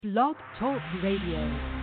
Blog Talk Radio.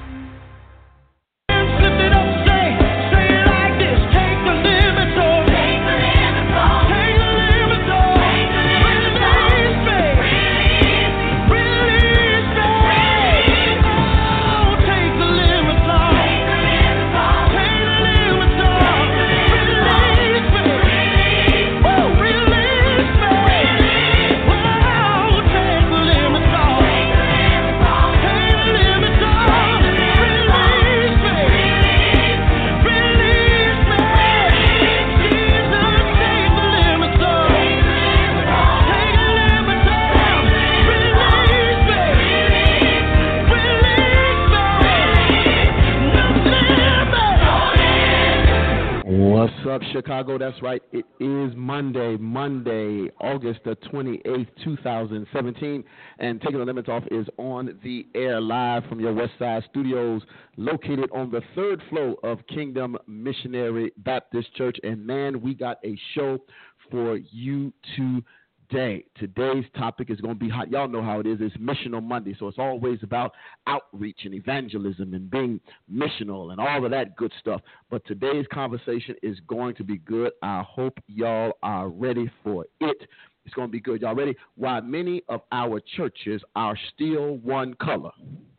What's up, Chicago? That's right. It is Monday, August the 28th, 2017. And Taking the Limits Off is on the air live from your West Side Studios, located on the third floor of Kingdom Missionary Baptist Church. And man, we got a show for you today. Today's topic is going to be hot. Y'all know how it is. It's Missional Monday, so it's always about outreach and evangelism and being missional and all of that good stuff. But today's conversation is going to be good. I hope y'all are ready for it. It's going to be good. Y'all ready? Why many of our churches are still one color.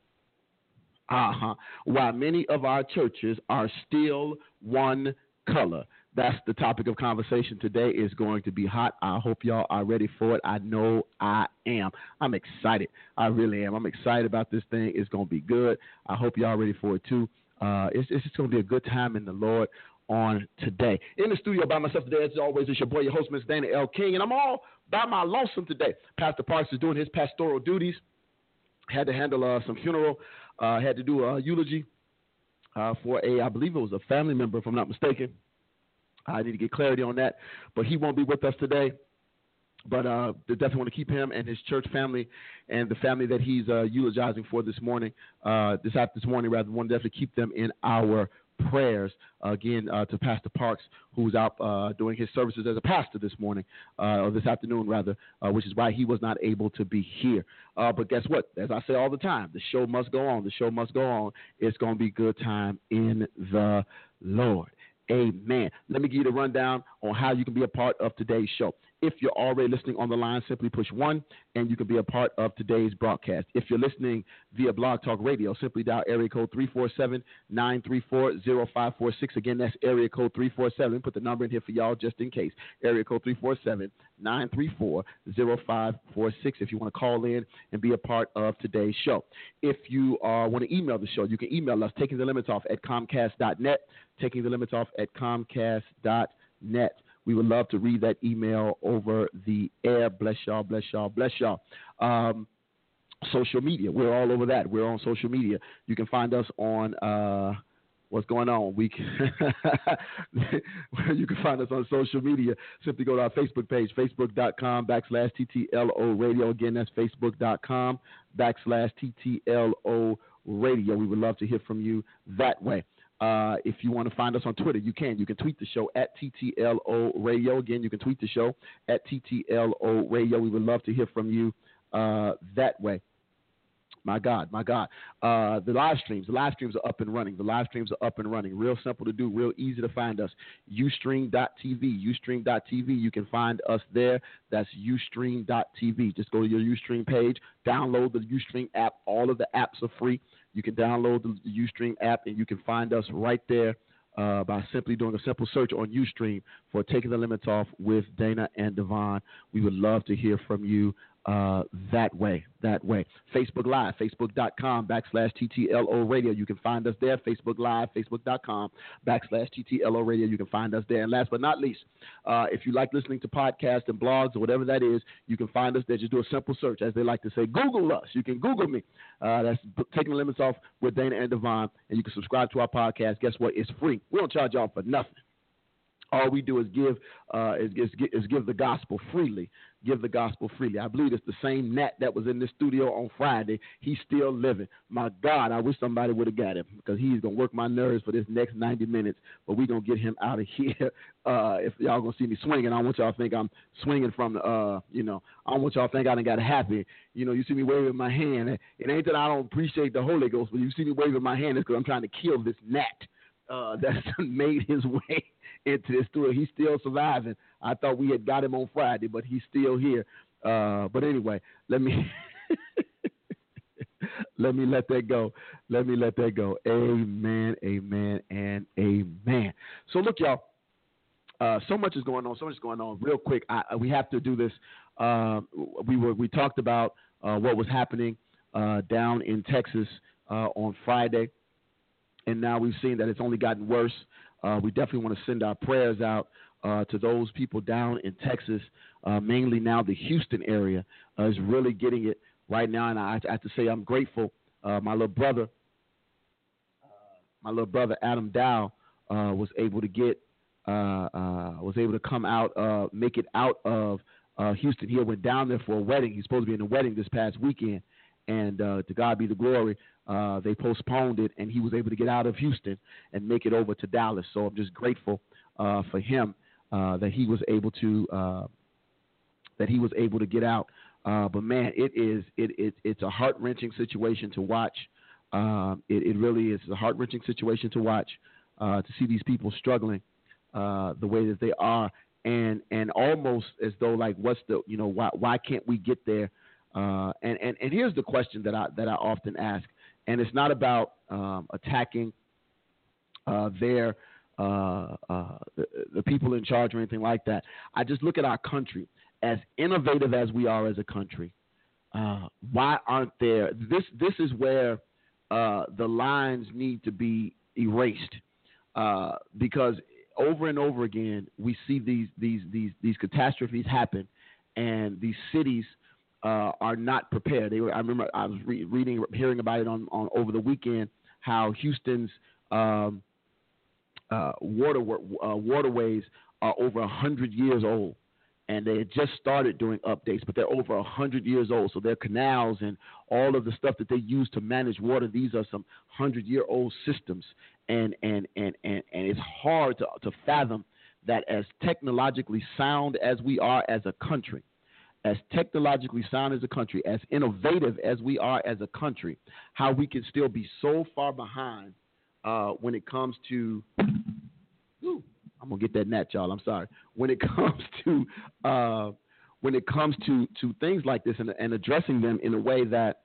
Why many of our churches are still one color. That's the topic of conversation today. Is going to be hot. I hope y'all are ready for it. I know I am. I'm excited. I really am. I'm excited about this thing. It's going to be good. I hope y'all ready for it too. It's just going to be a good time in the Lord on today. In the studio by myself today, as always, it's your boy, your host, Miss Dana L. King, and I'm all by my lonesome today. Pastor Parks is doing his pastoral duties. Had to handle some funeral. Had to do a eulogy for I believe it was a family member, if I'm not mistaken. I need to get clarity on that, but he won't be with us today. But they definitely want to keep him and his church family and the family that he's eulogizing for this morning, this morning, rather, want to definitely keep them in our prayers. Again, to Pastor Parks, who's out doing his services as a pastor this morning, or this afternoon, rather, which is why he was not able to be here. But guess what? As I say all the time, the show must go on. The show must go on. It's going to be good time in the Lord. Amen. Let me give you the rundown on how you can be a part of today's show. If you're already listening on the line, simply push 1, and you can be a part of today's broadcast. If you're listening via Blog Talk Radio, simply dial area code 347-934-0546. Again, that's area code 347. Put the number in here for y'all just in case. Area code 347-934-0546 if you want to call in and be a part of today's show. If you want to email the show, you can email us, takingthelimitoff@comcast.net, takingthelimitoff@comcast.net. We would love to read that email over the air. Bless y'all, bless y'all, bless y'all. Social media, we're all over that. We're on social media. You can find us on what's going on. You can find us on social media. Simply go to our Facebook page, facebook.com/TTLO Radio. Again, that's facebook.com/TTLO Radio. We would love to hear from you that way. If you want to find us on Twitter, you can. You can tweet the show at TTLO Radio. Again, you can tweet the show at TTLO Radio. We would love to hear from you that way. My God. The live streams are up and running. Real simple to do, real easy to find us. Ustream.tv. You can find us there. That's Ustream.tv. Just go to your Ustream page, download the Ustream app. All of the apps are free. You can download the Ustream app, and you can find us right there by simply doing a simple search on Ustream for Taking the Limits Off with Dana and Devon. We would love to hear from you that way. Facebook Live, facebook.com/TTLO Radio. You can find us there. Facebook Live, facebook.com/TTLO Radio. You can find us there. And last but not least, if you like listening to podcasts and blogs or whatever that is, you can find us there. Just do a simple search, as they like to say. Google us. You can Google me. That's Taking the Limits Off with Dana and Devon, and you can subscribe to our podcast. Guess what? It's free. We don't charge y'all for nothing. All we do is give the gospel freely. Give the gospel freely. I believe it's the same Nat that was in the studio on Friday. He's still living. My God, I wish somebody would have got him because he's going to work my nerves for this next 90 minutes. But we're going to get him out of here. If y'all going to see me swinging, I don't want y'all to think I'm swinging from the, I don't want y'all to think I done got happy. You see me waving my hand. It ain't that I don't appreciate the Holy Ghost, but you see me waving my hand, it's because I'm trying to kill this Nat that's made his way into this studio. He's still surviving. I thought we had got him on Friday, but he's still here. But anyway, let me let that go. Let that go. Amen, amen, and amen. So look, y'all. So much is going on. Real quick, we have to do this. We talked about what was happening down in Texas on Friday, and now we've seen that it's only gotten worse. We definitely want to send our prayers out to those people down in Texas, mainly now the Houston area is really getting it right now. And I have to say I'm grateful. My little brother Adam Dow was able to come out, make it out of Houston. He went down there for a wedding. He's supposed to be in a wedding this past weekend, and to God be the glory. They postponed it, and he was able to get out of Houston and make it over to Dallas. So I'm just grateful for him that he was able to get out. But man, it's a heart-wrenching situation to watch. It really is a heart-wrenching situation to watch, to see these people struggling the way that they are, and almost as though like, what's the, why can't we get there? And here's the question that I often ask, and it's not about attacking the people in charge or anything like that. I just look at our country, as innovative as we are as a country. Why aren't there? This is where the lines need to be erased, because over and over again we see these catastrophes happen, and these cities are not prepared. I remember I was hearing about it on over the weekend, how Houston's waterways are over 100 years old, and they had just started doing updates, but they're over 100 years old. So their canals and all of the stuff that they use to manage water, these are some 100-year-old systems, and it's hard to fathom that as technologically sound as we are as a country, as innovative as we are as a country, how we can still be so far behind when it comes to I'm gonna get that gnat, y'all. I'm sorry. When it comes to things like this and addressing them in a way that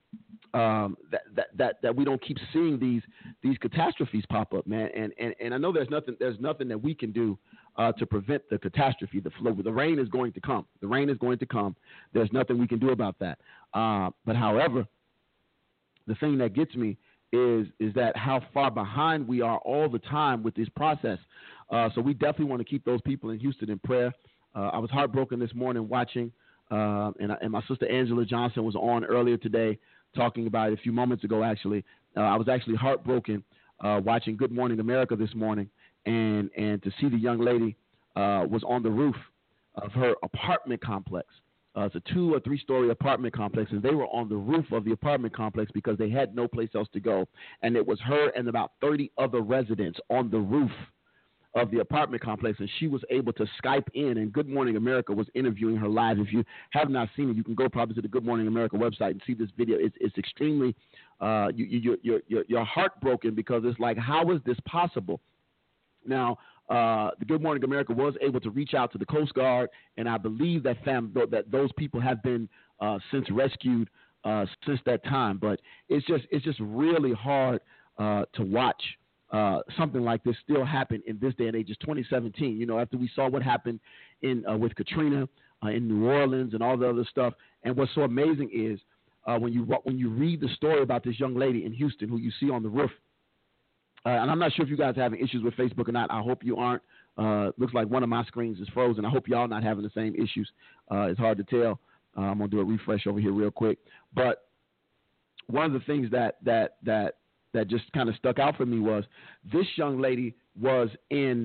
that we don't keep seeing these catastrophes pop up, man. And I know there's nothing that we can do to prevent the catastrophe. The rain is going to come. There's nothing we can do about that. But however, the thing that gets me is that how far behind we are all the time with this process. So we definitely want to keep those people in Houston in prayer. I was heartbroken this morning watching, and my sister Angela Johnson was on earlier today talking about it a few moments ago, actually. I was actually heartbroken watching Good Morning America this morning, and to see the young lady was on the roof of her apartment complex. It's a 2 or 3 story apartment complex, and they were on the roof of the apartment complex because they had no place else to go. And it was her and about 30 other residents on the roof of the apartment complex, and she was able to Skype in, and Good Morning America was interviewing her live. If you have not seen it, you can go probably to the Good Morning America website and see this video. It's extremely, you're heartbroken because it's like, how is this possible? Now, the Good Morning America was able to reach out to the Coast Guard, and I believe that those people have been since rescued since that time. But it's just really hard to watch something like this still happen in this day and age. It's 2017. After we saw what happened with Katrina in New Orleans and all the other stuff. And what's so amazing is when you read the story about this young lady in Houston who you see on the roof. And I'm not sure if you guys are having issues with Facebook or not. I hope you aren't. Looks like one of my screens is frozen. I hope y'all not having the same issues. It's hard to tell. I'm gonna do a refresh over here real quick. But one of the things that just kind of stuck out for me was this young lady was in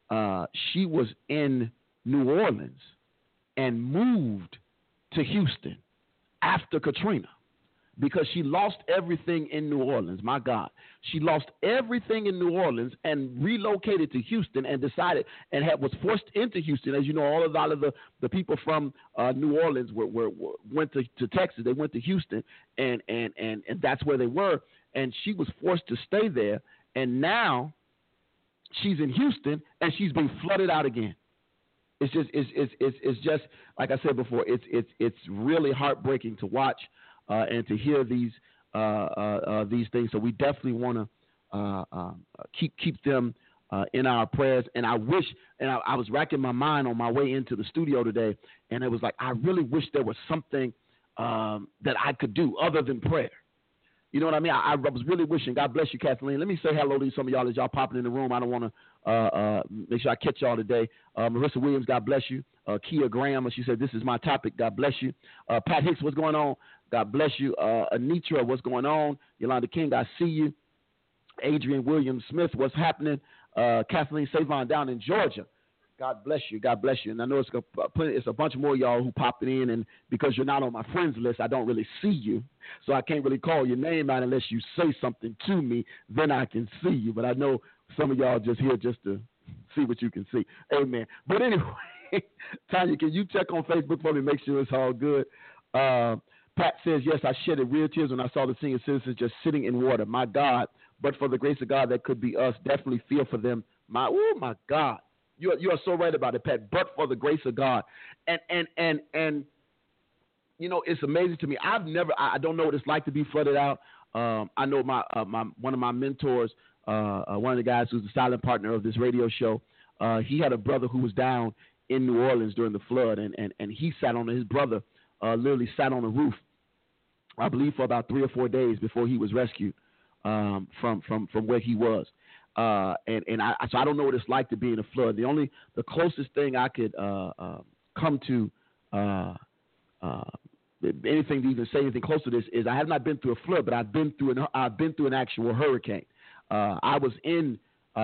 she was in New Orleans and moved to Houston after Katrina because she lost everything in New Orleans. My God. She lost everything in New Orleans and relocated to Houston and decided and was forced into Houston. As you know, a lot of the people from New Orleans went to Texas. They went to Houston, and that's where they were. And she was forced to stay there. And now she's in Houston, and she's being flooded out again. It's just like I said before. It's really heartbreaking to watch and to hear these things. So we definitely want to keep them in our prayers. And I wish, and I was racking my mind on my way into the studio today, and it was like I really wish there was something that I could do other than prayer. You know what I mean? I was really wishing. God bless you, Kathleen. Let me say hello to some of y'all as y'all popping in the room. I don't want to make sure I catch y'all today. Marissa Williams, God bless you. Kia Graham, she said, this is my topic. God bless you. Pat Hicks, what's going on? God bless you. Anitra, what's going on? Yolanda King, I see you. Adrian Williams Smith, what's happening? Kathleen Savon down in Georgia. God bless you. God bless you. And I know it's a bunch more of y'all who popping in, and because you're not on my friends list, I don't really see you. So I can't really call your name out unless you say something to me. Then I can see you. But I know some of y'all just here just to see what you can see. Amen. But anyway, Tanya, can you check on Facebook for me, make sure it's all good? Pat says, yes, I shedded real tears when I saw the senior citizens just sitting in water. My God, but for the grace of God, that could be us. Definitely feel for them. My God. You are so right about it, Pat. But for the grace of God, and you know, it's amazing to me. I don't know what it's like to be flooded out. I know my one of my mentors, one of the guys who's the silent partner of this radio show. He had a brother who was down in New Orleans during the flood, and he sat on his brother literally sat on the roof, I believe, for about 3 or 4 days before he was rescued from where he was. So I don't know what it's like to be in a flood. The closest thing I could come to anything to even say anything close to this is I have not been through a flood, but I've been through an actual hurricane. I was in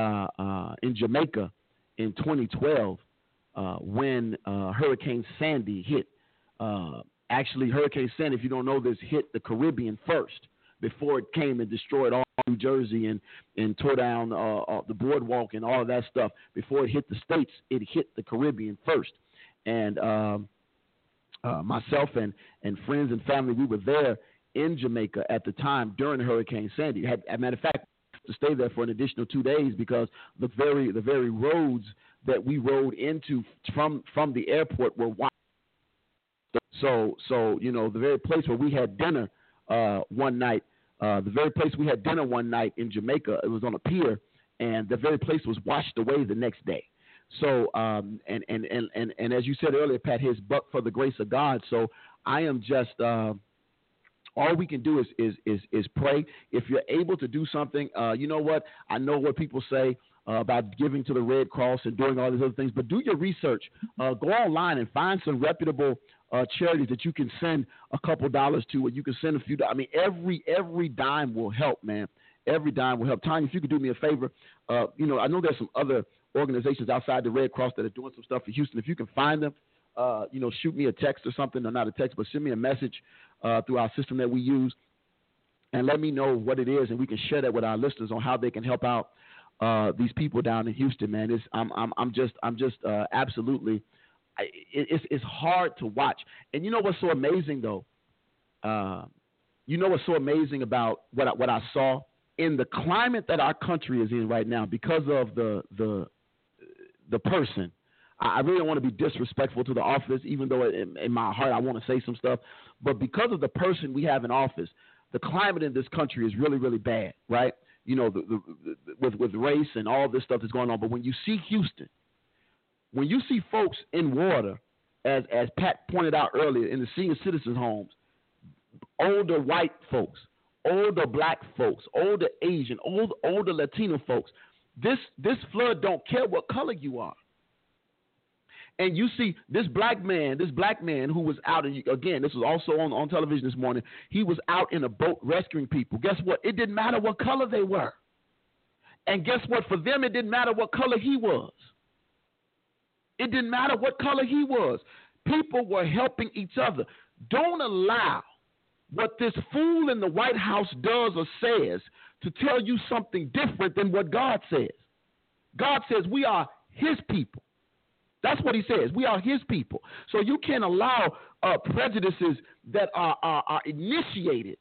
Jamaica in 2012 when Hurricane Sandy hit. Actually, Hurricane Sandy, if you don't know this, hit the Caribbean first before it came and destroyed all New Jersey and tore down the boardwalk and all of that stuff. Before it hit the States, it hit the Caribbean first. And myself and friends and family, we were there in Jamaica at the time during Hurricane Sandy. As a matter of fact, to stay there for an additional 2 days because the very roads that we rode into from the airport were wide. So you know, the very place where we had dinner one night. The very place we had dinner one night in Jamaica, it was on a pier, and the very place was washed away the next day. So, and as you said earlier, Pat, but for the grace of God. So I am just, all we can do is pray. If you're able to do something, you know what? I know what people say about giving to the Red Cross and doing all these other things, but do your research. Go online and find some reputable charities that you can send a couple dollars to, or you can send a few. I mean, every dime will help, man. Every dime will help. Tanya, if you could do me a favor, you know, I know there's some other organizations outside the Red Cross that are doing some stuff for Houston. If you can find them, you know, shoot me a text or something, or not a text, but send me a message through our system that we use, and let me know what it is, and we can share that with our listeners on how they can help out these people down in Houston, man. I'm just absolutely. It's hard to watch. And you know what's so amazing, though? You know what's so amazing about what I saw in the climate that our country is in right now because of the person. I really don't want to be disrespectful to the office, even though in my heart I want to say some stuff. But because of the person we have in office, the climate in this country is really, really bad, right? You know, with race and all this stuff that's going on. But when you see Houston, when you see folks in water, as Pat pointed out earlier, in the senior citizens' homes, older white folks, older black folks, older Asian, older Latino folks, this flood don't care what color you are. And you see this black man who was out, and again, this was also on television this morning, he was out in a boat rescuing people. Guess what? It didn't matter what color they were. And guess what? For them, it didn't matter what color he was. It didn't matter what color he was. People were helping each other. Don't allow what this fool in the White House does or says to tell you something different than what God says. God says we are his people. That's what he says. We are his people. So you can't allow prejudices that are initiated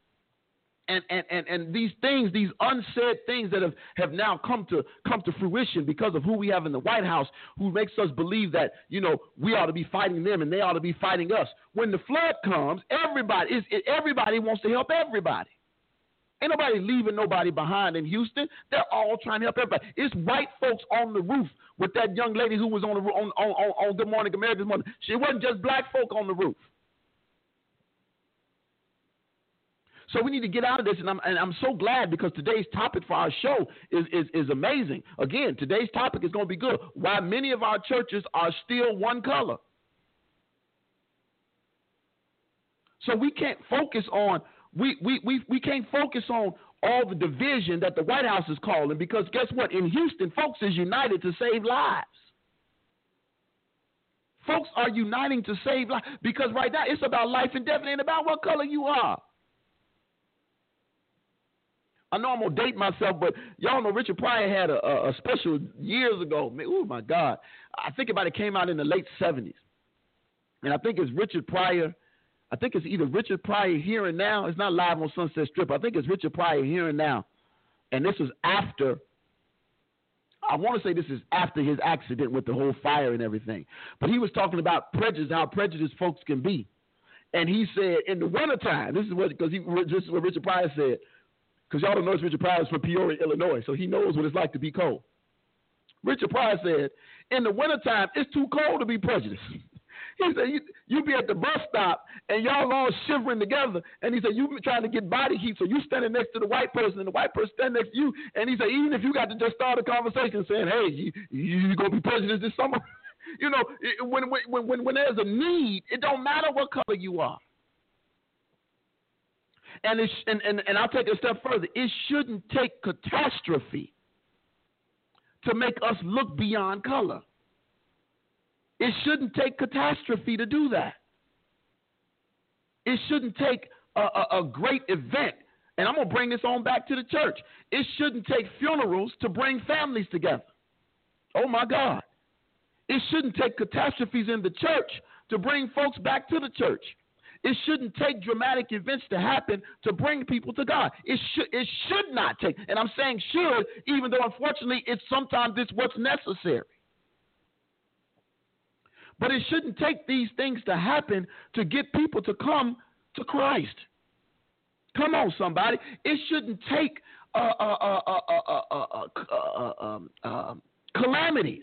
and these things, these unsaid things that have now come to fruition because of who we have in the White House, who makes us believe that, you know, we ought to be fighting them and they ought to be fighting us. When the flood comes, everybody wants to help everybody. Ain't nobody leaving nobody behind in Houston. They're all trying to help everybody. It's white folks on the roof with that young lady who was on Good Morning America this morning. She wasn't just black folk on the roof. So we need to get out of this, and I'm so glad because today's topic for our show is amazing. Again, today's topic is going to be good. Why many of our churches are still one color. So we can't focus on we can't focus on all the division that the White House is calling, because guess what? In Houston, folks is united to save lives. Folks are uniting to save lives because right now it's about life and death. It ain't about what color you are. I know I'm going to date myself, but y'all know Richard Pryor had a special years ago. Oh, my God. I think about it came out in the late 70s. And I think it's Richard Pryor. I think it's either Richard Pryor Here and Now. It's not live on Sunset Strip. I think it's Richard Pryor Here and Now. And this was after, I want to say this is after his accident with the whole fire and everything. But he was talking about prejudice, how prejudiced folks can be. And he said in the wintertime, this is what Richard Pryor said, because y'all don't know Richard Pryor is from Peoria, Illinois, so he knows what it's like to be cold. Richard Pryor said, in the wintertime, it's too cold to be prejudiced. He said, you be at the bus stop, and y'all all shivering together, and he said, you trying to get body heat, so you standing next to the white person, and the white person standing next to you, and he said, even if you got to just start a conversation saying, hey, you going to be prejudiced this summer? You know, when there's a need, it don't matter what color you are. And I'll take it a step further. It shouldn't take catastrophe to make us look beyond color. It shouldn't take catastrophe to do that. It shouldn't take a great event. And I'm going to bring this on back to the church. It shouldn't take funerals to bring families together. Oh, my God. It shouldn't take catastrophes in the church to bring folks back to the church. It shouldn't take dramatic events to happen to bring people to God. It should not take, and I'm saying should, even though unfortunately sometimes it's what's necessary. But it shouldn't take these things to happen to get people to come to Christ. Come on, somebody. It shouldn't take calamities.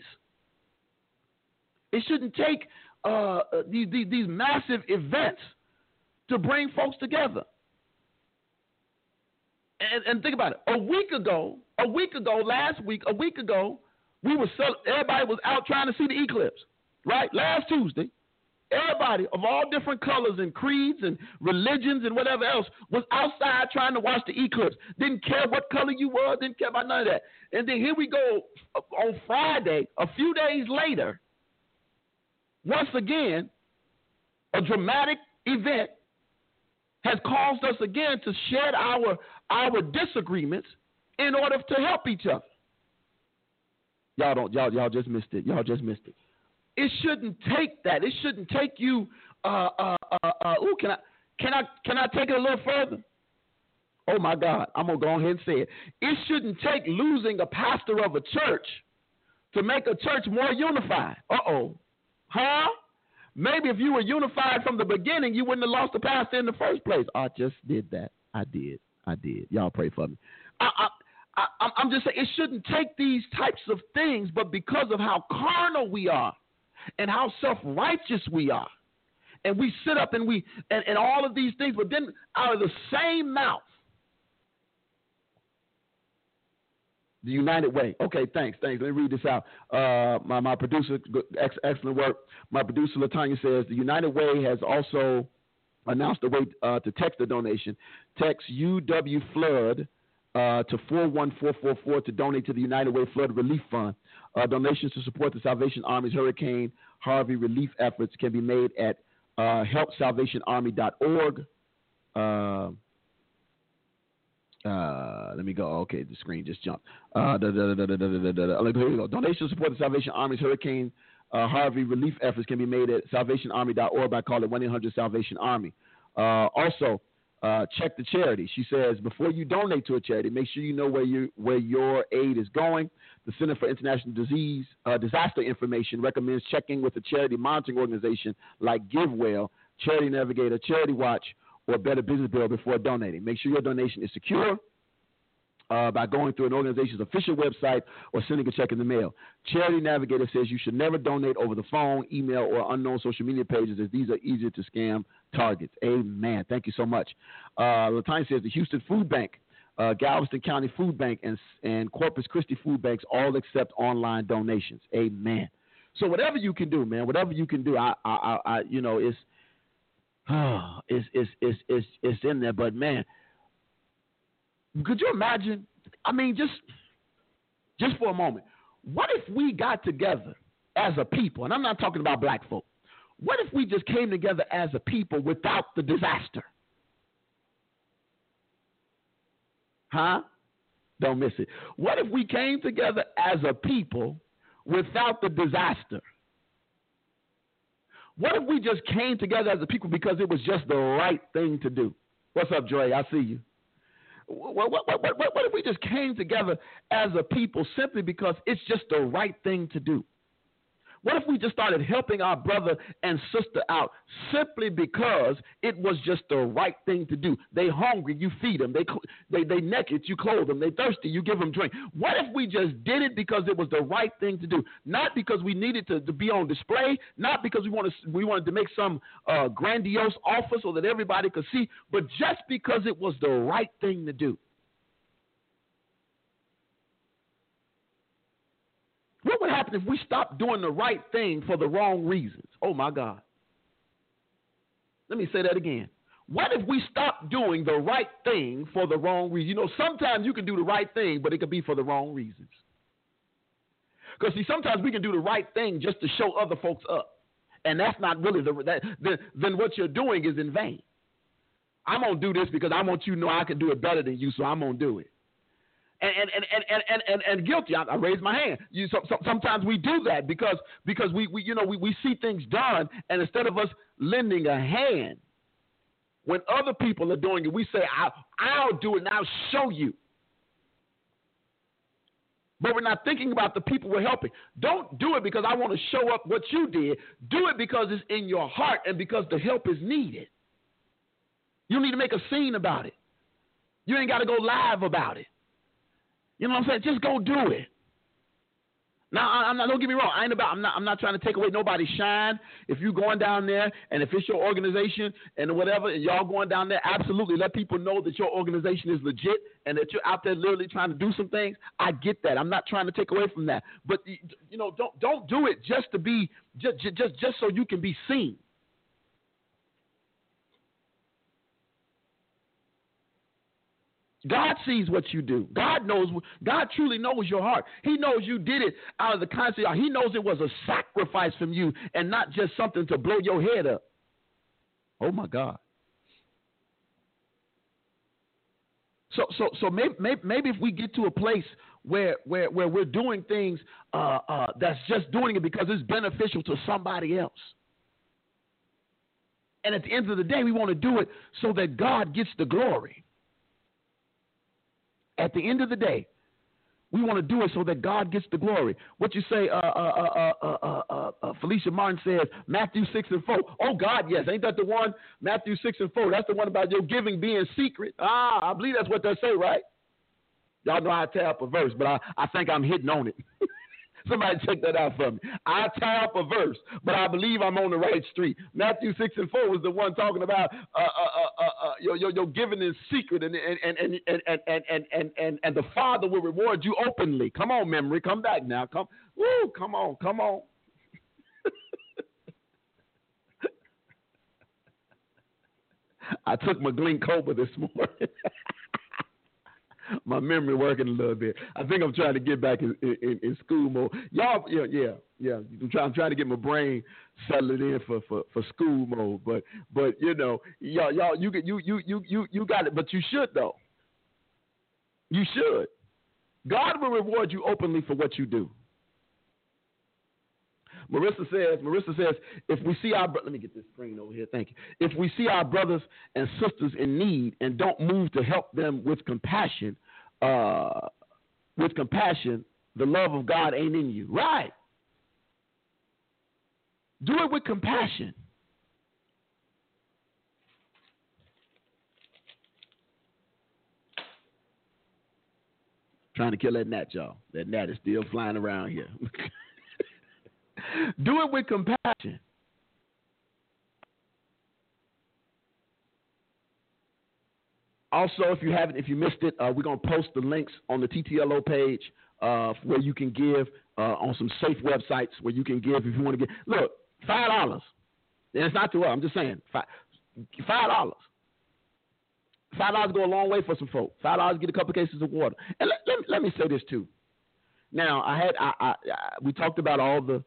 It shouldn't take these massive events to bring folks together. And think about it. A week ago, everybody was out trying to see the eclipse, right? Last Tuesday, everybody of all different colors and creeds and religions and whatever else was outside trying to watch the eclipse. Didn't care what color you were, didn't care about none of that. And then here we go on Friday, a few days later, once again, a dramatic event has caused us again to shed our disagreements in order to help each other. Y'all just missed it. Y'all just missed it. It shouldn't take that. It shouldn't take you. Can I take it a little further? Oh my God, I'm gonna go ahead and say it. It shouldn't take losing a pastor of a church to make a church more unified. Huh? Maybe if you were unified from the beginning, you wouldn't have lost the pastor in the first place. I just did that. I did. Y'all pray for me. I'm just saying it shouldn't take these types of things, but because of how carnal we are and how self-righteous we are, and we sit up and and all of these things, but then out of the same mouth, the United Way. Okay, thanks. Let me read this out. My producer, excellent work. My producer, LaTanya, says the United Way has also announced a way to text a donation. Text UW Flood to 41444 to donate to the United Way Flood Relief Fund. Donations to support the Salvation Army's Hurricane Harvey relief efforts can be made at helpsalvationarmy.org. Let me go. Okay, the screen just jumped. Here we go. Donations to support the Salvation Army's Hurricane Harvey relief efforts can be made at salvationarmy.org by calling 1-800-SALVATION-ARMY. Also, check the charity. She says, before you donate to a charity, make sure you know where your aid is going. The Center for International Disaster Information recommends checking with a charity monitoring organization like GiveWell, Charity Navigator, Charity Watch, or Better Business Bureau before donating. Make sure your donation is secure by going through an organization's official website or sending a check in the mail. Charity Navigator says you should never donate over the phone, email, or unknown social media pages, as these are easier to scam targets. Amen. Thank you so much. Latanya says the Houston Food Bank, Galveston County Food Bank, and Corpus Christi Food Banks all accept online donations. Amen. So whatever you can do, man, whatever you can do, it's in there. But man, could you imagine? I mean, just for a moment, what if we got together as a people? And I'm not talking about black folk. What if we just came together as a people without the disaster? Huh? Don't miss it. What if we came together as a people without the disaster? What if we just came together as a people because it was just the right thing to do? What's up, Dre? I see you. What if we just came together as a people simply because it's just the right thing to do? What if we just started helping our brother and sister out simply because it was just the right thing to do? They hungry, you feed them. They naked, you clothe them. They thirsty, you give them drink. What if we just did it because it was the right thing to do? Not because we needed to be on display, not because we wanted to make some grandiose offer so that everybody could see, but just because it was the right thing to do. What would happen if we stopped doing the right thing for the wrong reasons? Oh, my God. Let me say that again. What if we stopped doing the right thing for the wrong reason? You know, sometimes you can do the right thing, but it could be for the wrong reasons. Because, see, sometimes we can do the right thing just to show other folks up. And that's not really then what you're doing is in vain. I'm going to do this because I want you to know I can do it better than you, so I'm going to do it. And guilty. I raise my hand. Sometimes we do that because we see things done, and instead of us lending a hand when other people are doing it, we say, I'll do it and I'll show you. But we're not thinking about the people we're helping. Don't do it because I want to show up what you did. Do it because it's in your heart and because the help is needed. You need to make a scene about it. You ain't got to go live about it. You know what I'm saying? Just go do it. Now, don't get me wrong. I'm not trying to take away nobody's shine. If you're going down there and if it's your organization and whatever, and y'all going down there, absolutely let people know that your organization is legit and that you're out there literally trying to do some things. I get that. I'm not trying to take away from that. But don't do it just to be just so you can be seen. God sees what you do. God truly knows your heart. He knows you did it out of the kindness of your heart. He knows it was a sacrifice from you and not just something to blow your head up. Oh, my God. So maybe if we get to a place where we're doing things that's just doing it because it's beneficial to somebody else. And at the end of the day, we want to do it so that God gets the glory. At the end of the day, we want to do it so that God gets the glory. What you say, Felicia Martin says, Matthew 6:4. Oh, God, yes. Ain't that the one? Matthew 6:4. That's the one about your giving being secret. I believe that's what they say, right? Y'all know I tear up a verse, but I think I'm hitting on it. Somebody check that out for me. I tie up a verse, but I believe I'm on the right street. Matthew 6:4 was the one talking about your giving in secret, and the Father will reward you openly. Come on, memory, come back now. Come on. I took my Glen Cobra this morning. My memory working a little bit. I think I'm trying to get back in school mode. Y'all, yeah. I'm trying to get my brain settled in for school mode. But you know, y'all, you got it. But you should though. You should. God will reward you openly for what you do. Marissa says, if we see let me get this screen over here. Thank you. If we see our brothers and sisters in need and don't move to help them with compassion, the love of God ain't in you. Right. Do it with compassion. Trying to kill that gnat, y'all. That gnat is still flying around here. Do it with compassion. Also, if you missed it, we're gonna post the links on the TTLO page where you can give on some safe websites where you can give if you want to give. Look, $5. And it's not too much. I'm just saying, $5. $5 go a long way for some folk. $5 get a couple cases of water. And let me say this too. Now, we talked about all the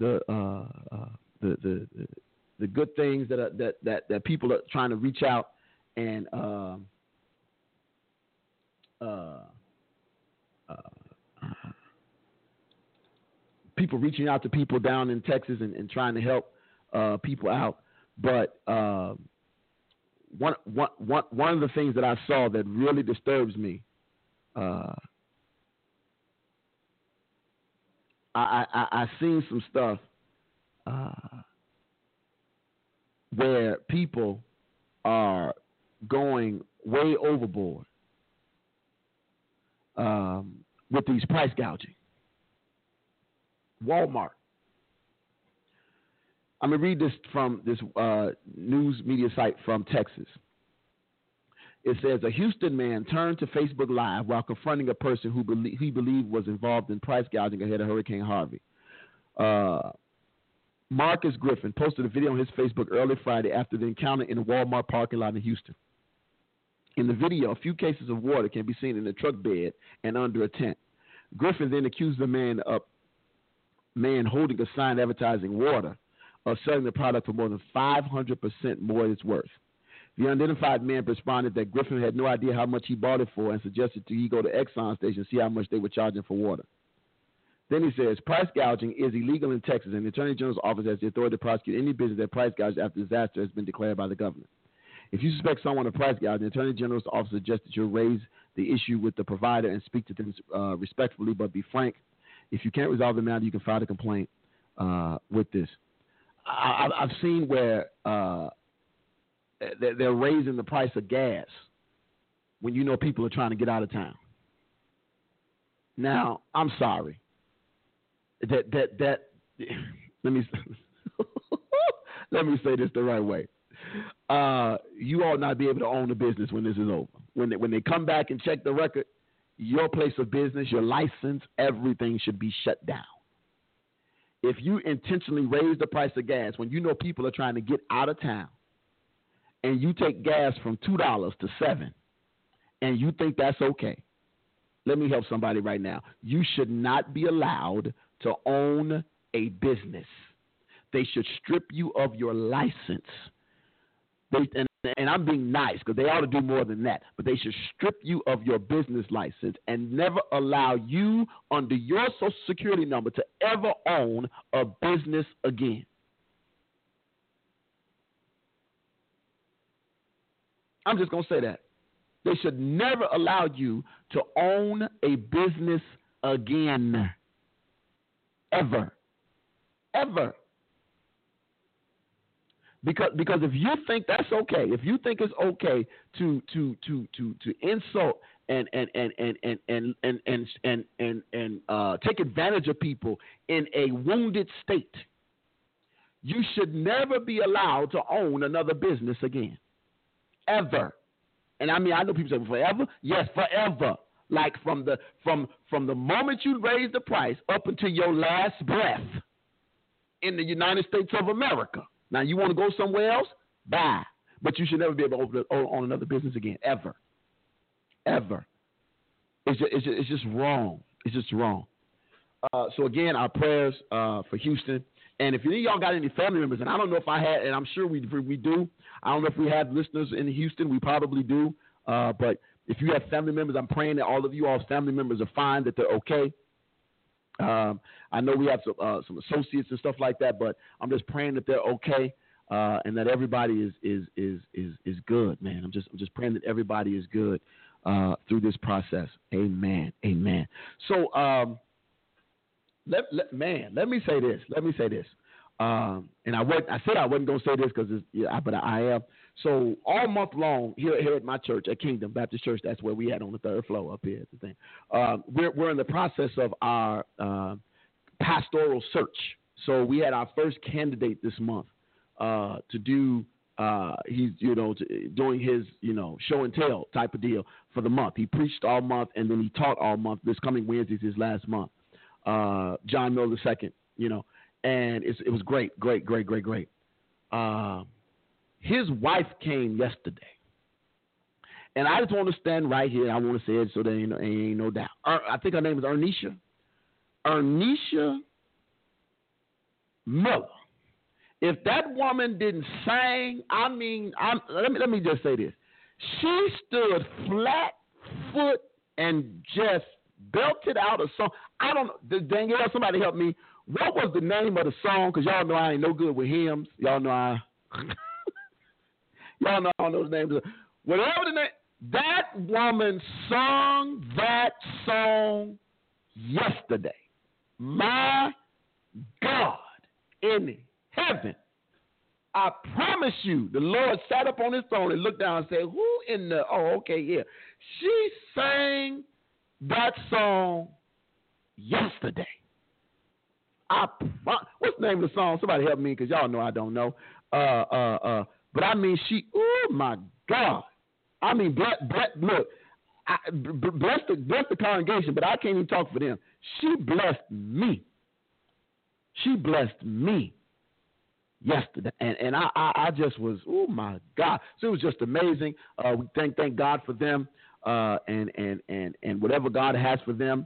good things that people are trying to reach out and people reaching out to people down in Texas and trying to help people out. But one of the things that I saw that really disturbs me, I seen some stuff where people are going way overboard with these price gouging. Walmart. I'm going to read this from this news media site from Texas. It says, a Houston man turned to Facebook Live while confronting a person who he believed was involved in price gouging ahead of Hurricane Harvey. Marcus Griffin posted a video on his Facebook early Friday after the encounter in a Walmart parking lot in Houston. In the video, a few cases of water can be seen in the truck bed and under a tent. Griffin then accused the man holding a sign advertising water of selling the product for more than 500% more than it's worth. The unidentified man responded that Griffin had no idea how much he bought it for and suggested he go to Exxon station and see how much they were charging for water. Then he says, price gouging is illegal in Texas, and the Attorney General's office has the authority to prosecute any business that price gouges after disaster has been declared by the government. If you suspect someone of price gouging, the Attorney General's office suggests that you raise the issue with the provider and speak to them respectfully, but be frank. If you can't resolve the matter, you can file a complaint with this. I've seen where they're raising the price of gas when you know people are trying to get out of town. Now, I'm sorry. That let me let me say this the right way. You ought not be able to own a business when this is over. When they come back and check the record, your place of business, your license, everything should be shut down. If you intentionally raise the price of gas when you know people are trying to get out of town, and you take gas from $2 to $7, and you think that's okay, let me help somebody right now. You should not be allowed to own a business. They should strip you of your license. And I'm being nice because they ought to do more than that. But they should strip you of your business license and never allow you under your Social Security number to ever own a business again. I'm just going to say that. They should never allow you to own a business again. Ever. Ever. Because if you think that's okay, if you think it's okay to insult and take advantage of people in a wounded state, you should never be allowed to own another business again. Ever. And I mean, I know people say forever. Yes, forever. Like from the moment you raise the price up until your last breath in the United States of America. Now, you want to go somewhere else? Bye. But you should never be able to own another business again, ever. Ever. It's just wrong. It's just wrong. So again, our prayers for Houston. And if any of y'all got any family members, and I don't know if I had, and I'm sure we do. I don't know if we have listeners in Houston. We probably do. But if you have family members, I'm praying that all of you all's family members are fine, that they're okay. I know we have some associates and stuff like that, but I'm just praying that they're okay, and that everybody is good, man. I'm just praying that everybody is good through this process. Amen. Amen. So, let me say this. And I said I wasn't going to say this but I am. So all month long here at my church, at Kingdom Baptist Church, that's where we at on the third floor up here at the thing. We're in the process of our pastoral search. So we had our first candidate this month to do. He's doing his show and tell type of deal for the month. He preached all month and then he taught all month. This coming Wednesday is his last month. John Miller II, and it was great. His wife came yesterday, and I just want to stand right here. I want to say it so there ain't no doubt. I think her name is Ernisha. Ernisha Miller. If that woman didn't sing, let me just say this. She stood flat foot and just belted out a song. I don't know. Danielle, somebody help me. What was the name of the song? Because y'all know I ain't no good with hymns. Y'all know I don't know the name. Whatever the name. That woman sung that song yesterday. My God in heaven. I promise you, the Lord sat up on his throne and looked down and said, who in the, yeah. She sang that song yesterday. What's the name of the song? Somebody help me, because y'all know I don't know. But I mean, oh my God. I mean, bless the congregation, but I can't even talk for them. She blessed me. Yesterday, and I just was, oh my God! So it was just amazing. We thank God for them, and whatever God has for them,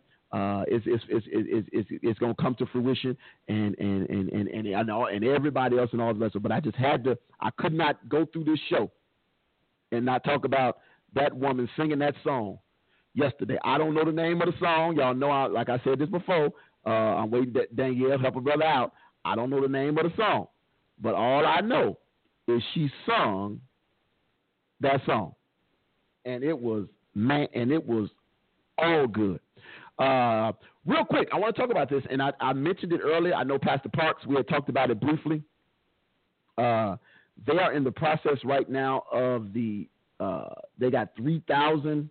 it's going to come to fruition, and I know, and everybody else and all the rest. But I just I could not go through this show and not talk about that woman singing that song yesterday. I don't know the name of the song. Y'all know, like I said this before. I'm waiting that Danielle help a brother out. I don't know the name of the song. But all I know is she sung that song, and it was all good. Real quick, I want to talk about this, and I mentioned it earlier. I know Pastor Parks, we had talked about it briefly. They are in the process right now of they got 3,000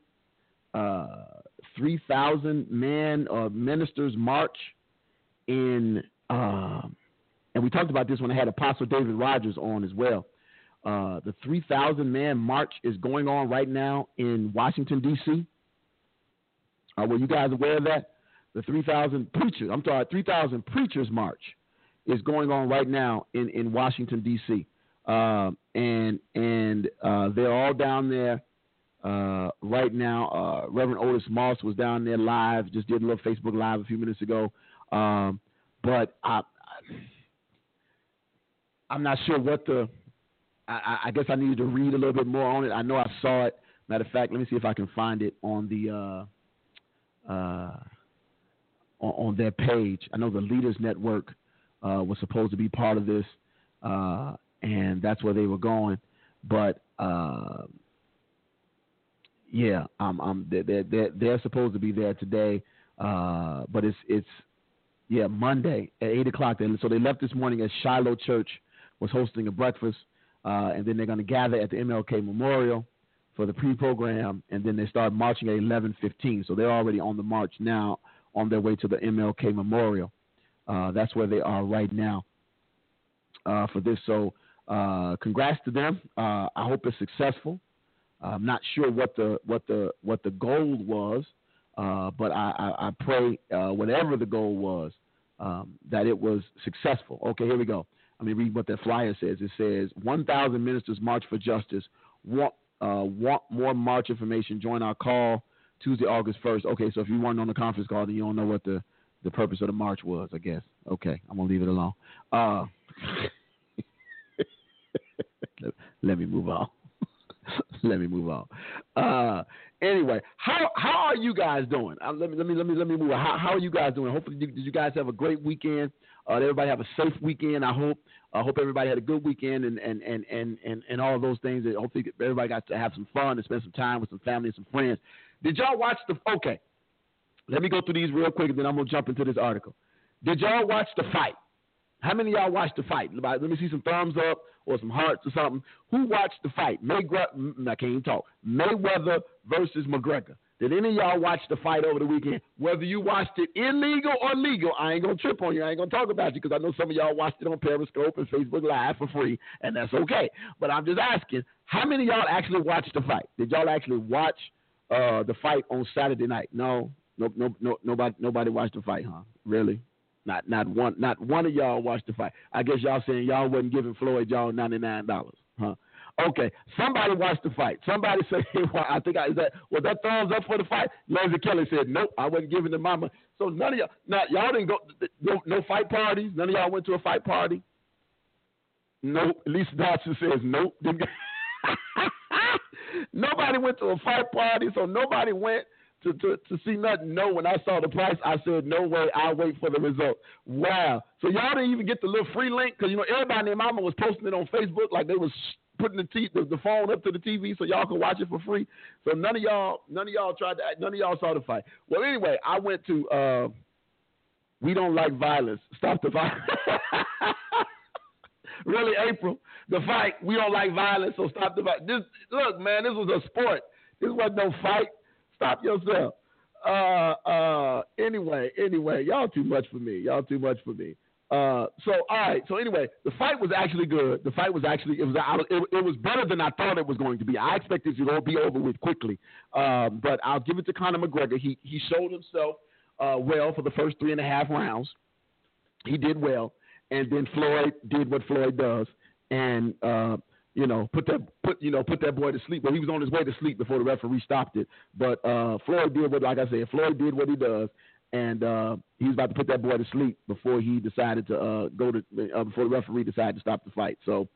man ministers march in. And we talked about this when I had Apostle David Rogers on as well. The 3,000 man march is going on right now in Washington, D.C. Were you guys aware of that? The 3,000 preachers march is going on right now in Washington, D.C. And they're all down there right now. Reverend Otis Moss was down there live, just did a little Facebook Live a few minutes ago. But I'm not sure what I guess I needed to read a little bit more on it. I know I saw it. Matter of fact, let me see if I can find it on the on their page. I know the Leaders Network was supposed to be part of this, and that's where they were going. But yeah, they're supposed to be there today, but it's Monday at 8:00. So they left this morning at Shiloh Church. Was hosting a breakfast, and then they're going to gather at the MLK Memorial for the pre-program, and then they start marching at 11:15. So they're already on the march now, on their way to the MLK Memorial. That's where they are right now for this. So congrats to them. I hope it's successful. I'm not sure what the goal was, but I pray whatever the goal was, that it was successful. Okay, here we go. Let me read what that flyer says. It says, 1,000 ministers march for justice. Want more march information? Join our call Tuesday, August 1st. Okay, so if you weren't on the conference call, then you don't know what the purpose of the march was, I guess. Okay, I'm going to leave it alone. Let me move on. Let me move on. Anyway, how are you guys doing? Let me move on. How are you guys doing? Hopefully, did you guys have a great weekend? Did everybody have a safe weekend? I hope everybody had a good weekend and all of those things. And hopefully, everybody got to have some fun and spend some time with some family and some friends. Did y'all watch Okay, let me go through these real quick, and then I'm gonna jump into this article. Did y'all watch the fight? How many of y'all watched the fight? Let me see some thumbs up or some hearts or something. Who watched the fight? I can't even talk. Mayweather versus McGregor. Did any of y'all watch the fight over the weekend? Whether you watched it illegal or legal, I ain't going to trip on you. I ain't going to talk about you because I know some of y'all watched it on Periscope and Facebook Live for free, and that's okay. But I'm just asking, how many of y'all actually watched the fight? Did y'all actually watch the fight on Saturday night? No, nobody watched the fight, huh? Really? Not one of y'all watched the fight. I guess y'all saying y'all wasn't giving Floyd y'all $99, huh? Okay, somebody watched the fight. Somebody said, was that thumbs up for the fight? Leslie Kelly said, nope, I wasn't giving the mama. So none of y'all didn't go, no fight parties? None of y'all went to a fight party? Nope. Lisa Dodson says nope. Nobody went to a fight party, so nobody went to see nothing. No, when I saw the price, I said, no way, I'll wait for the result. Wow. So y'all didn't even get the little free link? Because, everybody and their mama was posting it on Facebook like they was putting the phone up to the TV so y'all can watch it for free. So none of y'all saw the fight. Well, anyway, I went to We Don't Like Violence. Stop the Violence. Really, April? The fight, We Don't Like Violence, so stop the fight. Look, man, this was a sport. This wasn't no fight. Stop yourself. Anyway, y'all too much for me. All right. So anyway, the fight was actually good. The fight was actually it was better than I thought it was going to be. I expected it to be over with quickly. But I'll give it to Conor McGregor. He showed himself well for the first 3.5 rounds. He did well, and then Floyd did what Floyd does, and put that boy to sleep. Well, he was on his way to sleep before the referee stopped it. But Floyd did what he does, and he was about to put that boy to sleep before he decided to before the referee decided to stop the fight. So,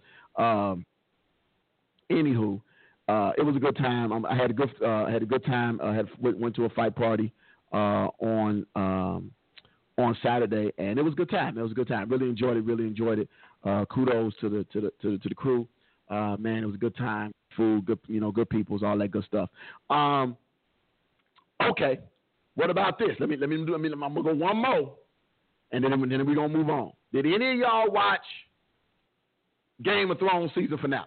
anywho, it was a good time. I had a good time. I went to a fight party on Saturday, and it was a good time. Really enjoyed it. Kudos to the crew. Man, it was a good time. Food, good peoples, all that good stuff. Okay, what about this? I'm gonna go one more, and then we're gonna move on. Did any of y'all watch Game of Thrones season finale?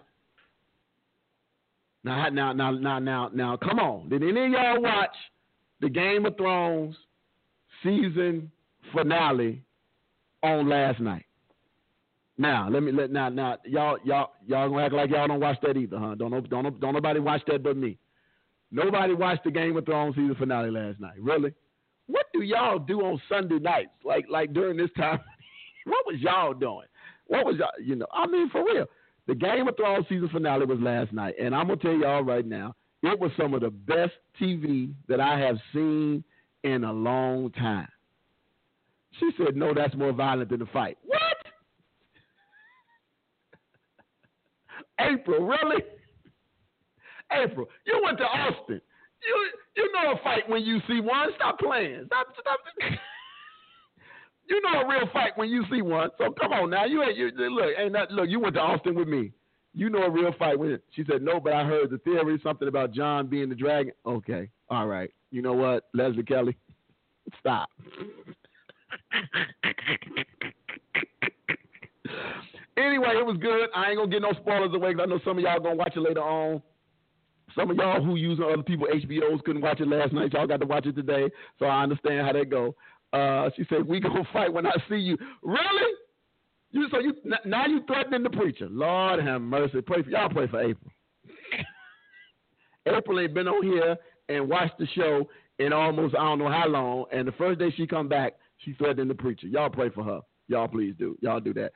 Now, come on. Did any of y'all watch the Game of Thrones season finale on last night? Now, y'all gonna act like y'all don't watch that either, huh? Don't nobody watch that but me. Nobody watched the Game of Thrones season finale last night. Really? What do y'all do on Sunday nights? Like during this time? What was y'all doing? What was y'all? I mean, for real. The Game of Thrones season finale was last night, and I'm gonna tell y'all right now, it was some of the best TV that I have seen in a long time. She said, "No, that's more violent than the fight." What? April, really? April, you went to Austin. You know a fight when you see one. Stop playing. Stop. You know a real fight when you see one. So come on now. You went to Austin with me. You know a real fight when she said no, but I heard the theory, something about John being the dragon. Okay, all right. You know what, Leslie Kelly? Stop. Anyway, it was good. I ain't gonna get no spoilers away because I know some of y'all gonna watch it later on. Some of y'all who use other people's HBOs couldn't watch it last night. Y'all got to watch it today, so I understand how that go. She said, "We gonna fight when I see you." Really? Now you threatening the preacher? Lord have mercy. Pray for April. April ain't been on here and watched the show in almost I don't know how long. And the first day she come back, she threatening the preacher. Y'all pray for her. Y'all please do. Y'all do that.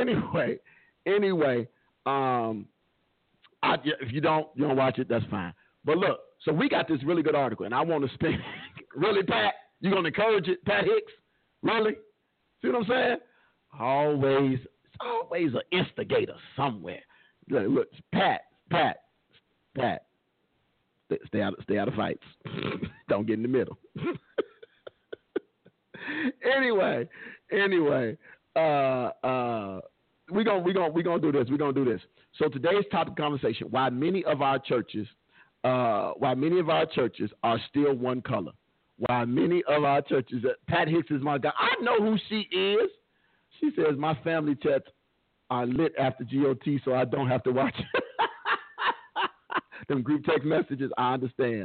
Anyway. If you don't watch it, that's fine. But look, so we got this really good article, and I want to spend really, Pat. You gonna encourage it, Pat Hicks? Really? See what I'm saying? Always an instigator somewhere. Look, Pat. Stay out of fights. Don't get in the middle. Anyway, we gonna do this. We're gonna do this. So today's topic of conversation: why many of our churches are still one color. Why many of our churches? Pat Hicks is my guy. I know who she is. She says my family chats are lit after GOT, so I don't have to watch them group text messages. I understand.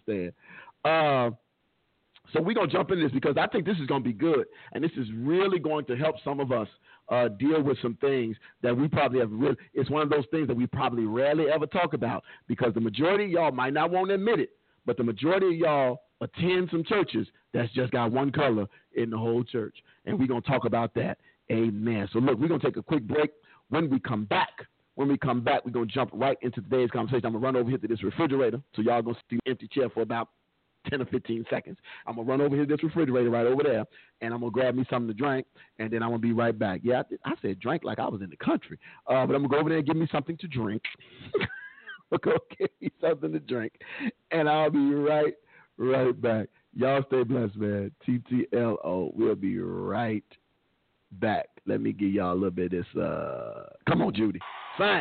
So we're going to jump into this because I think this is going to be good, and this is really going to help some of us deal with some things that we probably have it's one of those things that we probably rarely ever talk about because the majority of y'all might not want to admit it, but the majority of y'all attend some churches that's just got one color in the whole church, and we're going to talk about that. Amen. So, look, we're going to take a quick break. When we come back, we're going to jump right into today's conversation. I'm going to run over here to this refrigerator, so y'all going to see an empty chair for about 10 or 15 seconds. I'm going to run over here to this refrigerator right over there, and I'm going to grab me something to drink, and then I'm going to be right back. Yeah, I said drink like I was in the country, but I'm going to go over there and give me something to drink. I'll go get me something to drink, and I'll be right back. Y'all stay blessed, man. TTLO. We'll be right back. Let me give y'all a little bit of this. Come on, Judy. Sing.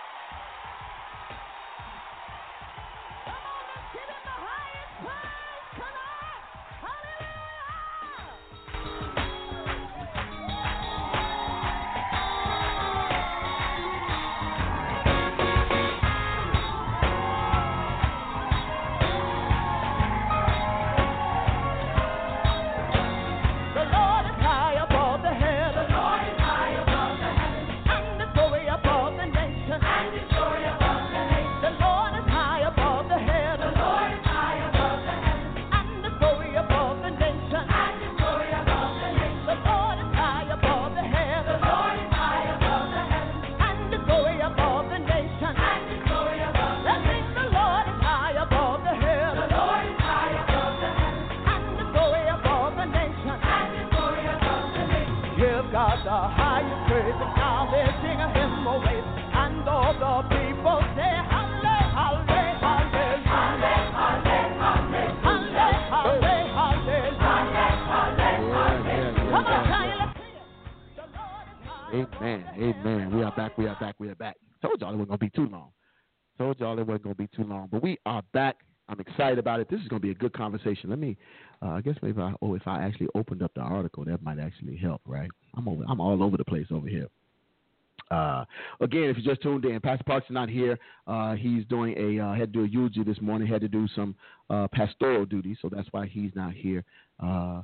Amen. We are back. Told y'all it wasn't going to be too long. But we are back. I'm excited about it. This is going to be a good conversation. Let me, I guess maybe if I actually opened up the article, that might actually help, right? I'm all over the place over here. Again, if you just tuned in, Pastor Parks is not here. He's doing had to do a eulogy this morning. Had to do some pastoral duty, so that's why he's not here on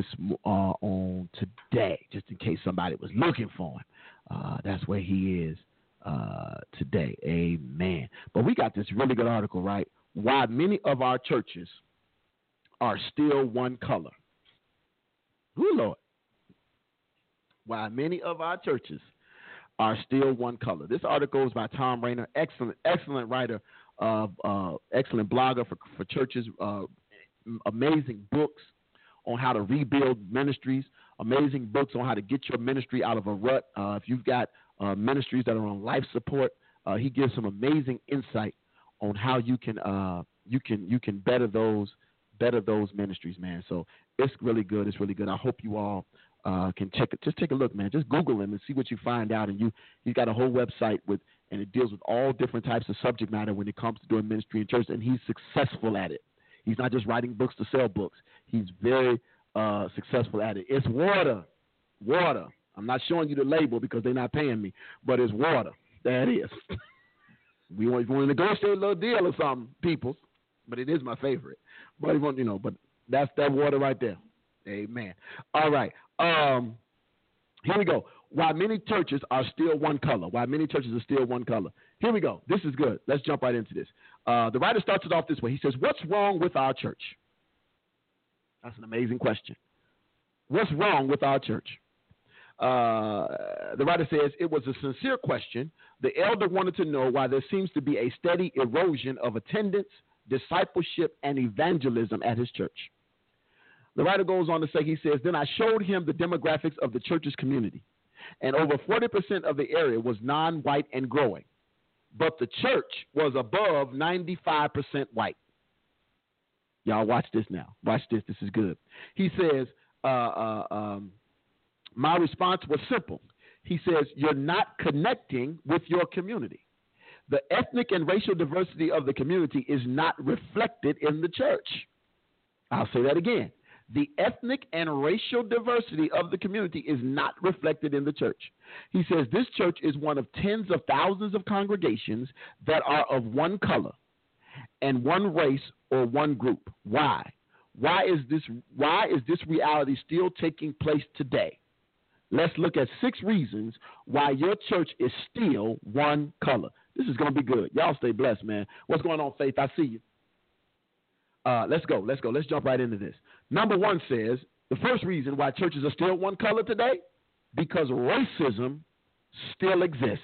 today. Just in case somebody was looking for him, that's where he is today. Amen. But we got this really good article, right? Why many of our churches are still one color. Ooh, Lord. Why many of our churches are still one color. This article is by Tom Rainer, excellent writer, excellent blogger for churches, amazing books on how to rebuild ministries, amazing books on how to get your ministry out of a rut. If you've got ministries that are on life support, he gives some amazing insight on how you can better those ministries, man. So it's really good. I hope you all can take a look, man. Just Google him and see what you find out. And he's got a whole website and it deals with all different types of subject matter when it comes to doing ministry in church, and he's successful at it. He's not just writing books to sell books. He's very successful at it. It's water. I'm not showing you the label because they're not paying me, but it's water. There it is. We want to negotiate a little deal or something, people, but it is my favorite. But but that's that water right there. Amen. All right. Here we go. Why many churches are still one color. Here we go. This is good. Let's jump right into this. The writer starts it off this way. He says, what's wrong with our church? That's an amazing question. What's wrong with our church? The writer says, it was a sincere question. The elder wanted to know why there seems to be a steady erosion of attendance, discipleship, and evangelism at his church. The writer goes on to say, he says, then I showed him the demographics of the church's community, and over 40% of the area was non-white and growing, but the church was above 95% white. Y'all watch this now. Watch this. This is good. He says, my response was simple. He says, you're not connecting with your community. The ethnic and racial diversity of the community is not reflected in the church. I'll say that again. The ethnic and racial diversity of the community is not reflected in the church. He says this church is one of tens of thousands of congregations that are of one color and one race or one group. Why? Why is this reality still taking place today? Let's look at 6 reasons why your church is still one color. This is going to be good. Y'all stay blessed, man. What's going on, Faith? I see you. Let's go. Let's jump right into this. Number 1 says the first reason why churches are still one color today, because racism still exists.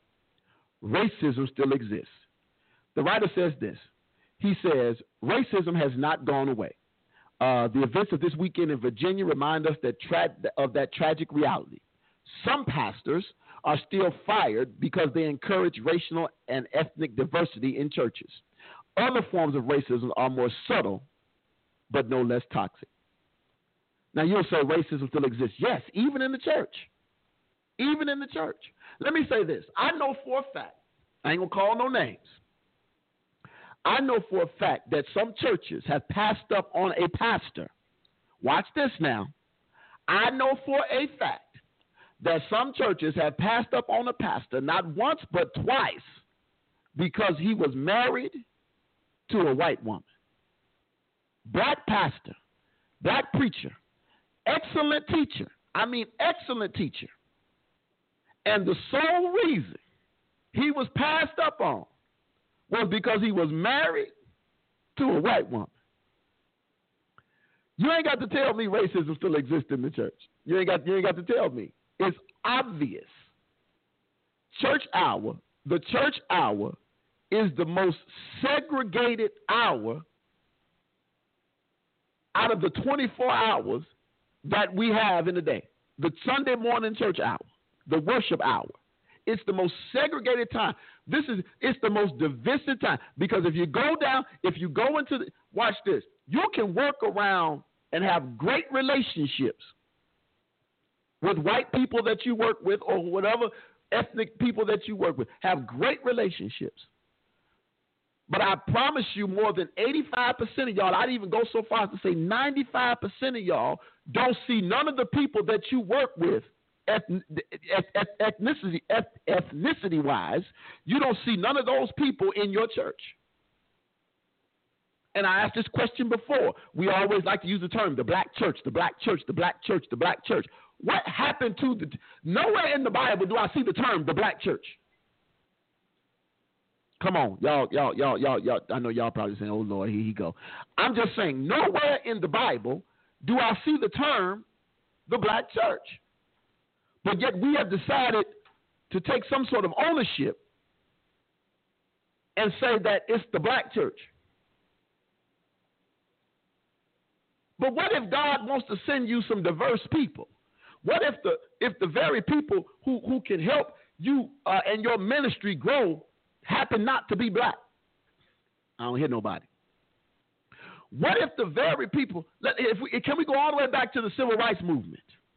Racism still exists. The writer says this. He says racism has not gone away. The events of this weekend in Virginia remind us of that tragic reality. Some pastors are still fired because they encourage racial and ethnic diversity in churches. Other forms of racism are more subtle, but no less toxic. Now, you'll say racism still exists. Yes, even in the church. Even in the church. Let me say this. I know for a fact, I ain't going to call no names. I know for a fact that some churches have passed up on a pastor. Watch this now. I know for a fact that some churches have passed up on a pastor not once but twice because he was married to a white woman. Black pastor, black preacher, excellent teacher. I mean, excellent teacher. And the sole reason he was passed up on was because he was married to a white woman. You ain't got to tell me racism still exists in the church. You ain't got to tell me. It's obvious. Church hour, the church hour is the most segregated hour out of the 24 hours that we have in the day. The Sunday morning church hour, the worship hour. It's the most segregated time. It's the most divisive time, because if you go into watch this, you can work around and have great relationships with white people that you work with or whatever ethnic people that you work with. Have great relationships. But I promise you, more than 85% of y'all, I'd even go so far as to say 95% of y'all don't see none of the people that you work with ethnicity-wise. You don't see none of those people in your church. And I asked this question before. We always like to use the term, the black church, the black church, the black church, the black church. What happened to nowhere in the Bible do I see the term, the black church. Come on, y'all. I know y'all probably saying, oh, Lord, here he go. I'm just saying, nowhere in the Bible do I see the term, the black church. But yet we have decided to take some sort of ownership and say that it's the black church. But what if God wants to send you some diverse people? What if the very people who can help you and your ministry grow happen not to be black? I don't hear nobody. What if the very people, can we go all the way back to the civil rights movement?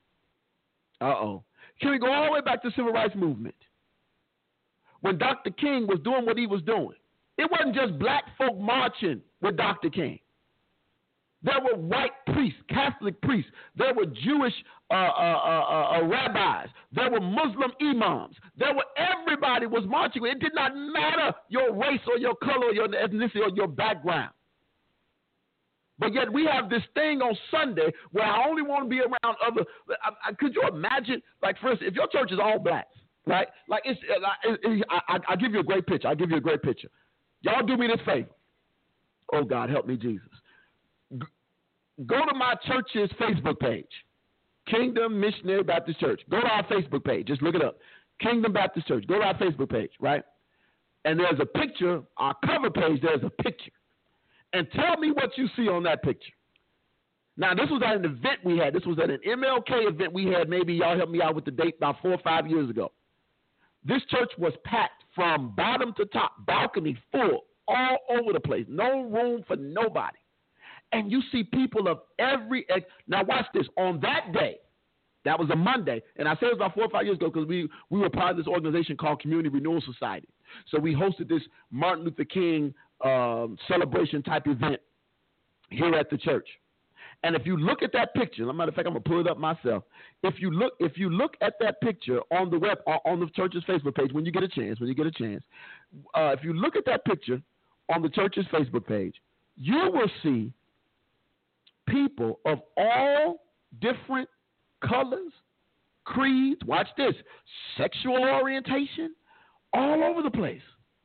Can we go all the way back to the civil rights movement? When Dr. King was doing what he was doing, it wasn't just black folk marching with Dr. King. There were white priests, Catholic priests. There were Jewish rabbis. There were Muslim imams. Everybody was marching. It did not matter your race or your color or your ethnicity or your background. But yet we have this thing on Sunday where I only want to be around other. Could you imagine, like, for instance, if your church is all black, right? Like, I'll give you a great picture. Y'all do me this favor. Oh, God, help me, Jesus. Go to my church's Facebook page, Kingdom Missionary Baptist Church. Go to our Facebook page. Just look it up. Kingdom Baptist Church. Go to our Facebook page, right? And there's a picture, our cover page, there's a picture. And tell me what you see on that picture. Now, this was at an event we had. This was at an MLK event we had. Maybe y'all help me out with the date, about 4 or 5 years ago. This church was packed from bottom to top, balcony full, all over the place. No room for nobody. And you see people of every – now watch this. On that day, that was a Monday, and I said it was about 4 or 5 years ago because we were part of this organization called Community Renewal Society. So we hosted this Martin Luther King celebration type event here at the church. And if you look at that picture, as a matter of fact, I'm gonna pull it up myself. If you look at that picture on the on the church's Facebook page, when you get a chance, if you look at that picture on the church's Facebook page, you will see people of all different colors, creeds. Watch this, sexual orientation, all over the place,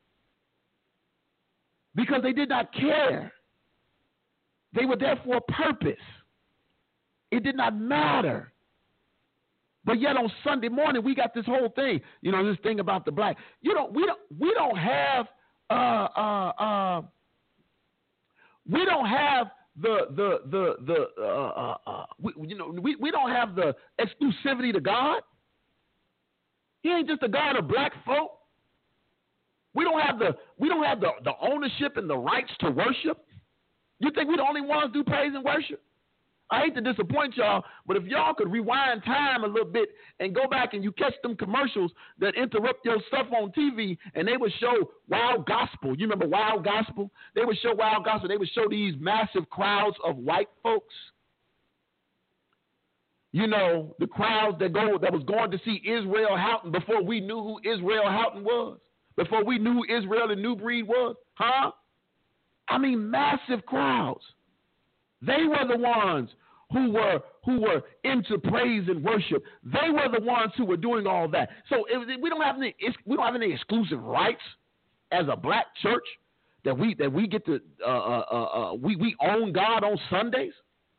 because they did not care. They were there for a purpose. It did not matter. But yet on Sunday morning we got this whole thing. You know, this thing about the black. We don't have we don't have we don't have the exclusivity to God. He ain't just a God of black folk. We don't have the ownership and the rights to worship. You think we're the only ones do praise and worship? I hate to disappoint y'all, but if y'all could rewind time a little bit and go back and you catch them commercials that interrupt your stuff on TV, and they would show Wild Gospel. You remember Wild Gospel? They would show Wild Gospel. They would show these massive crowds of white folks. You know, the crowds that was going to see Israel Houghton before we knew who Israel Houghton was, before we knew who Israel the New Breed was. Huh? I mean, massive crowds. They were the ones who were into praise and worship. They were the ones who were doing all that. So we don't have any exclusive rights as a black church that we get to we own God on Sundays.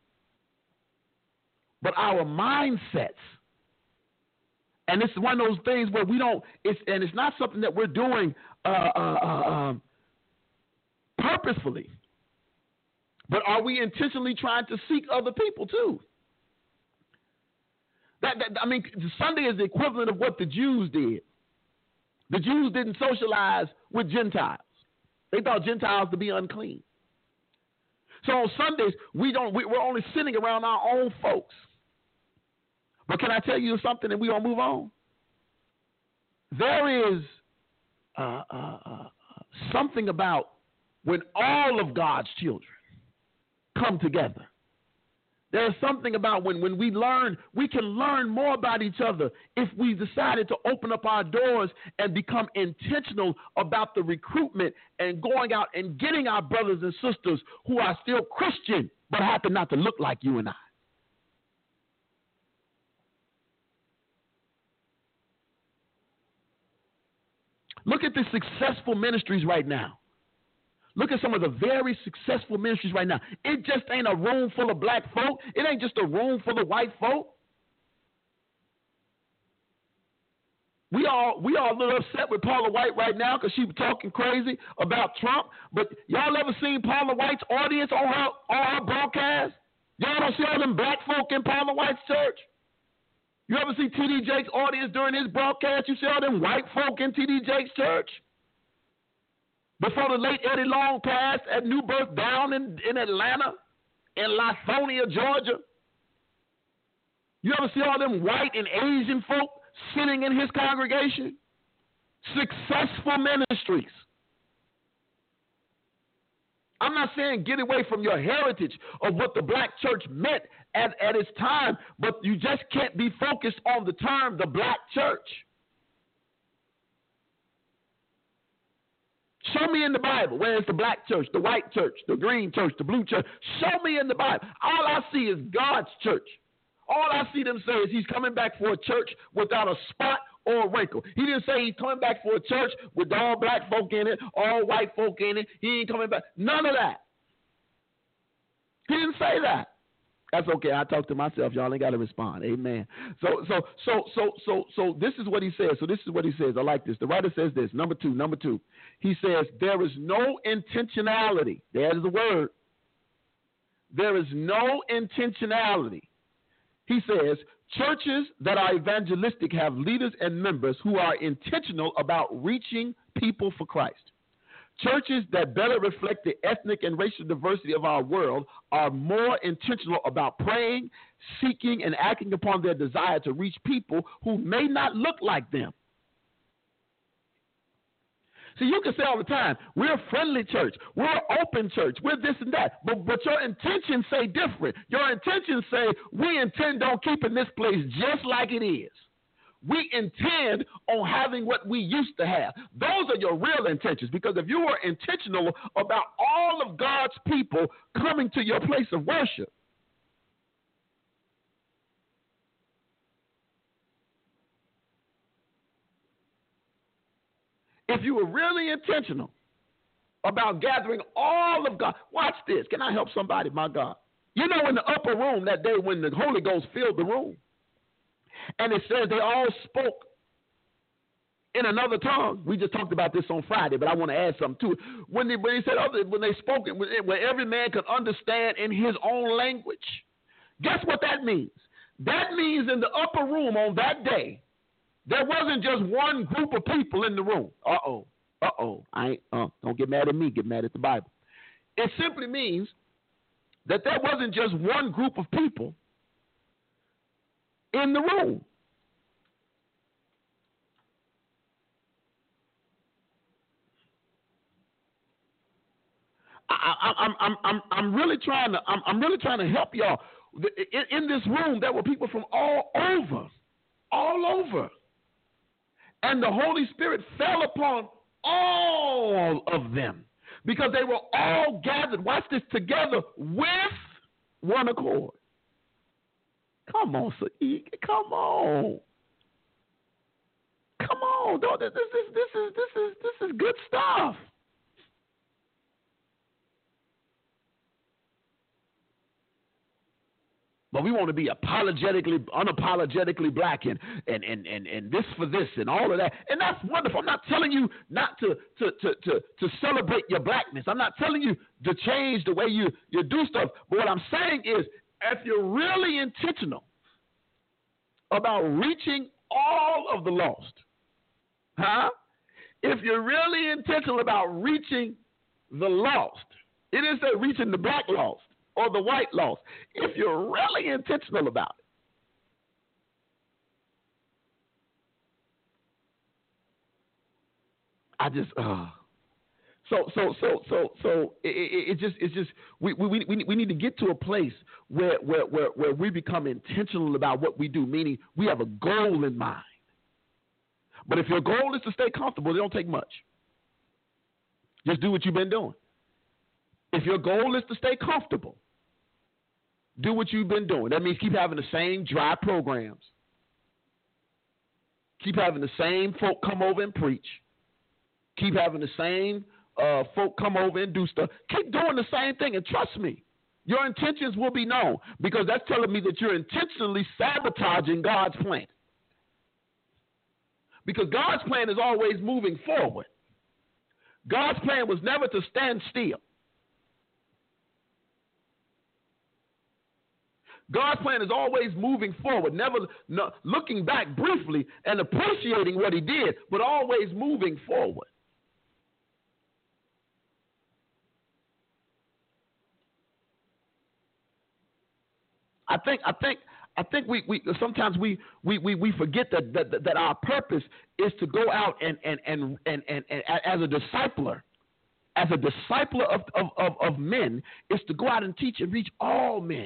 But our mindsets, and it's one of those things where we don't. It's not something that we're doing purposefully, but are we intentionally trying to seek other people too? I mean, Sunday is the equivalent of what the Jews did. The Jews didn't socialize with Gentiles. They thought Gentiles to be unclean. So on Sundays, we're only sitting around our own folks. But can I tell you something, and we're going to move on? There is something about when all of God's children come together. There's something about when we learn, we can learn more about each other if we decided to open up our doors and become intentional about the recruitment and going out and getting our brothers and sisters who are still Christian but happen not to look like you and I. Look at the successful ministries right now. Look at some of the very successful ministries right now. It just ain't a room full of black folk. It ain't just a room full of white folk. We all a little upset with Paula White right now because she was talking crazy about Trump. But y'all ever seen Paula White's audience on her broadcast? Y'all don't see all them black folk in Paula White's church? You ever see T.D. Jakes' audience during his broadcast? You see all them white folk in T.D. Jakes' church? Before the late Eddie Long passed at New Birth down in Atlanta, in Lithonia, Georgia. You ever see all them white and Asian folk sitting in his congregation? Successful ministries. I'm not saying get away from your heritage of what the black church meant at its time, but you just can't be focused on the term the black church. Show me in the Bible where it's the black church, the white church, the green church, the blue church. Show me in the Bible. All I see is God's church. All I see them say is he's coming back for a church without a spot or a wrinkle. He didn't say he's coming back for a church with all black folk in it, all white folk in it. He ain't coming back. None of that. He didn't say that. That's okay. I talk to myself. Y'all ain't got to respond. Amen. So this is what he says. So this is what he says. I like this. The writer says this. Number two. He says, there is no intentionality. There's the word. There is no intentionality. He says, churches that are evangelistic have leaders and members who are intentional about reaching people for Christ. Churches that better reflect the ethnic and racial diversity of our world are more intentional about praying, seeking, and acting upon their desire to reach people who may not look like them. See, you can say all the time, we're a friendly church, we're an open church, we're this and that, but your intentions say different. Your intentions say, we intend on keeping this place just like it is. We intend on having what we used to have. Those are your real intentions, because if you are intentional about all of God's people coming to your place of worship, if you were really intentional about gathering all of God, watch this. Can I help somebody, my God? You know, in the upper room that day when the Holy Ghost filled the room, and it says they all spoke in another tongue. We just talked about this on Friday, but I want to add something to it. When they spoke it, where every man could understand in his own language. Guess what that means? That means in the upper room on that day, there wasn't just one group of people in the room. Don't get mad at me. Get mad at the Bible. It simply means that there wasn't just one group of people in the room. I'm really trying to help y'all. In this room, there were people from all over. And the Holy Spirit fell upon all of them because they were all gathered, watch this, together with one accord. Come on, Sadiq. Come on. This is good stuff. But we want to be unapologetically black and this for this and all of that. And that's wonderful. I'm not telling you not to celebrate your blackness. I'm not telling you to change the way you do stuff. But what I'm saying is, if you're really intentional about reaching all of the lost, if you're really intentional about reaching the lost, it didn't say reaching the black lost or the white lost. If you're really intentional about it, we need to get to a place where we become intentional about what we do, meaning we have a goal in mind. But if your goal is to stay comfortable, it don't take much. Just do what you've been doing. If your goal is to stay comfortable, do what you've been doing. That means keep having the same dry programs. Keep having the same folk come over and preach. Keep having the same folk come over and do stuff. Keep doing the same thing, and trust me, your intentions will be known, because that's telling me that you're intentionally sabotaging God's plan. Because God's plan is always moving forward. God's plan was never to stand still. God's plan is always moving forward, never looking back briefly and appreciating what he did, but always moving forward. I think we sometimes we forget that our purpose is to go out and as a discipler of men, is to go out and teach and reach all men.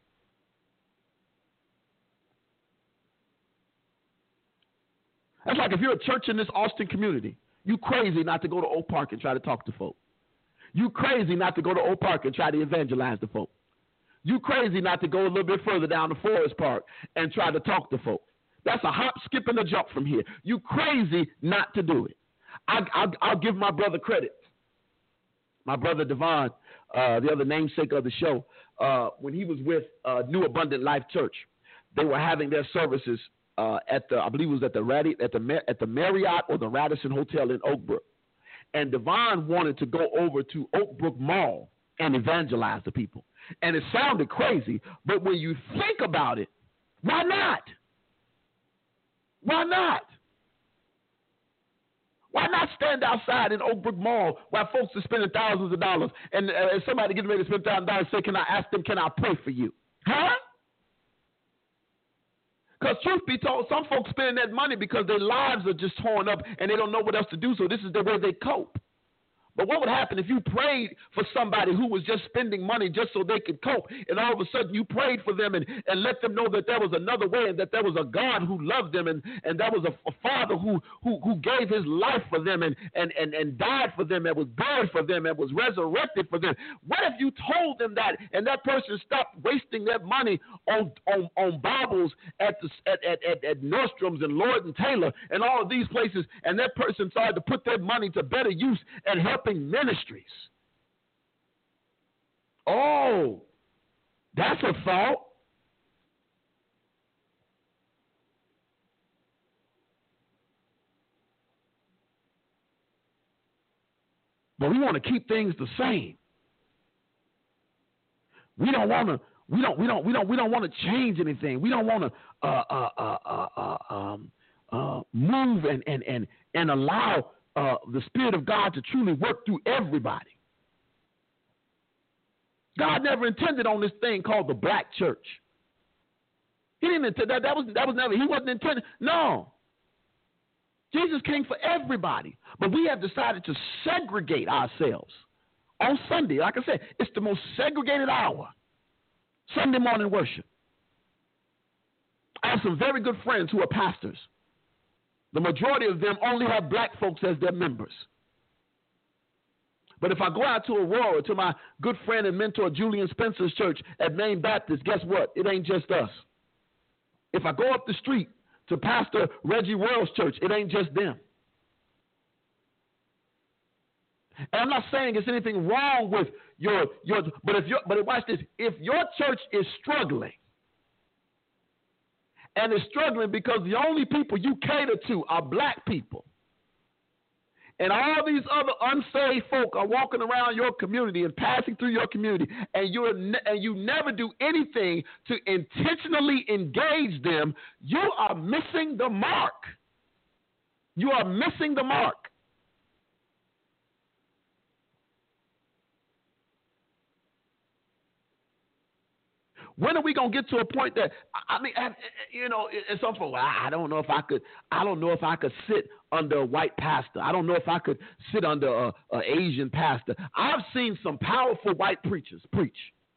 That's like if you're a church in this Austin community, you crazy not to go to Oak Park and try to talk to folk. You crazy not to go to Oak Park and try to evangelize the folk. You crazy not to go a little bit further down to Forest Park and try to talk to folk. That's a hop, skip, and a jump from here. You crazy not to do it. I'll give my brother credit. My brother Devon, the other namesake of the show, when he was with New Abundant Life Church. They were having their services at the, I believe it was at the Marriott or the Radisson Hotel in Oak Brook. And Devon wanted to go over to Oak Brook Mall and evangelize the people. And it sounded crazy, but when you think about it, why not? Why not? Why not stand outside in Oak Brook Mall while folks are spending thousands of dollars and somebody getting ready to spend $1,000 say, can I ask them, can I pray for you? Huh? Because truth be told, some folks spend that money because their lives are just torn up and they don't know what else to do, so this is the way they cope. But what would happen if you prayed for somebody who was just spending money just so they could cope, and all of a sudden you prayed for them and let them know that there was another way and that there was a God who loved them and there was a Father who gave his life for them and died for them and was buried for them and was resurrected for them? What if you told them that and that person stopped wasting their money on Bibles at Nordstrom's and Lord and Taylor and all of these places, and that person started to put their money to better use and helping ministries? Oh, that's a thought. But we want to keep things the same. We don't want to. We don't want to change anything. We don't want to move and allow the Spirit of God to truly work through everybody. God never intended on this thing called the black church. He didn't intend that. That was never. He wasn't intended. No. Jesus came for everybody, but we have decided to segregate ourselves on Sunday. Like I said, it's the most segregated hour. Sunday morning worship. I have some very good friends who are pastors. The majority of them only have black folks as their members. But if I go out to Aurora, to my good friend and mentor Julian Spencer's church at Maine Baptist, guess what? It ain't just us. If I go up the street to Pastor Reggie Royal's church, it ain't just them. And I'm not saying there's anything wrong with but watch this. If your church is struggling, and is struggling because the only people you cater to are black people, and all these other unsaved folk are walking around your community and passing through your community, and you never do anything to intentionally engage them, you are missing the mark. You are missing the mark. When are we gonna get to a point that and some folks, I don't know if I could sit under a white pastor. I don't know if I could sit under a Asian pastor. I've seen some powerful white preachers preach.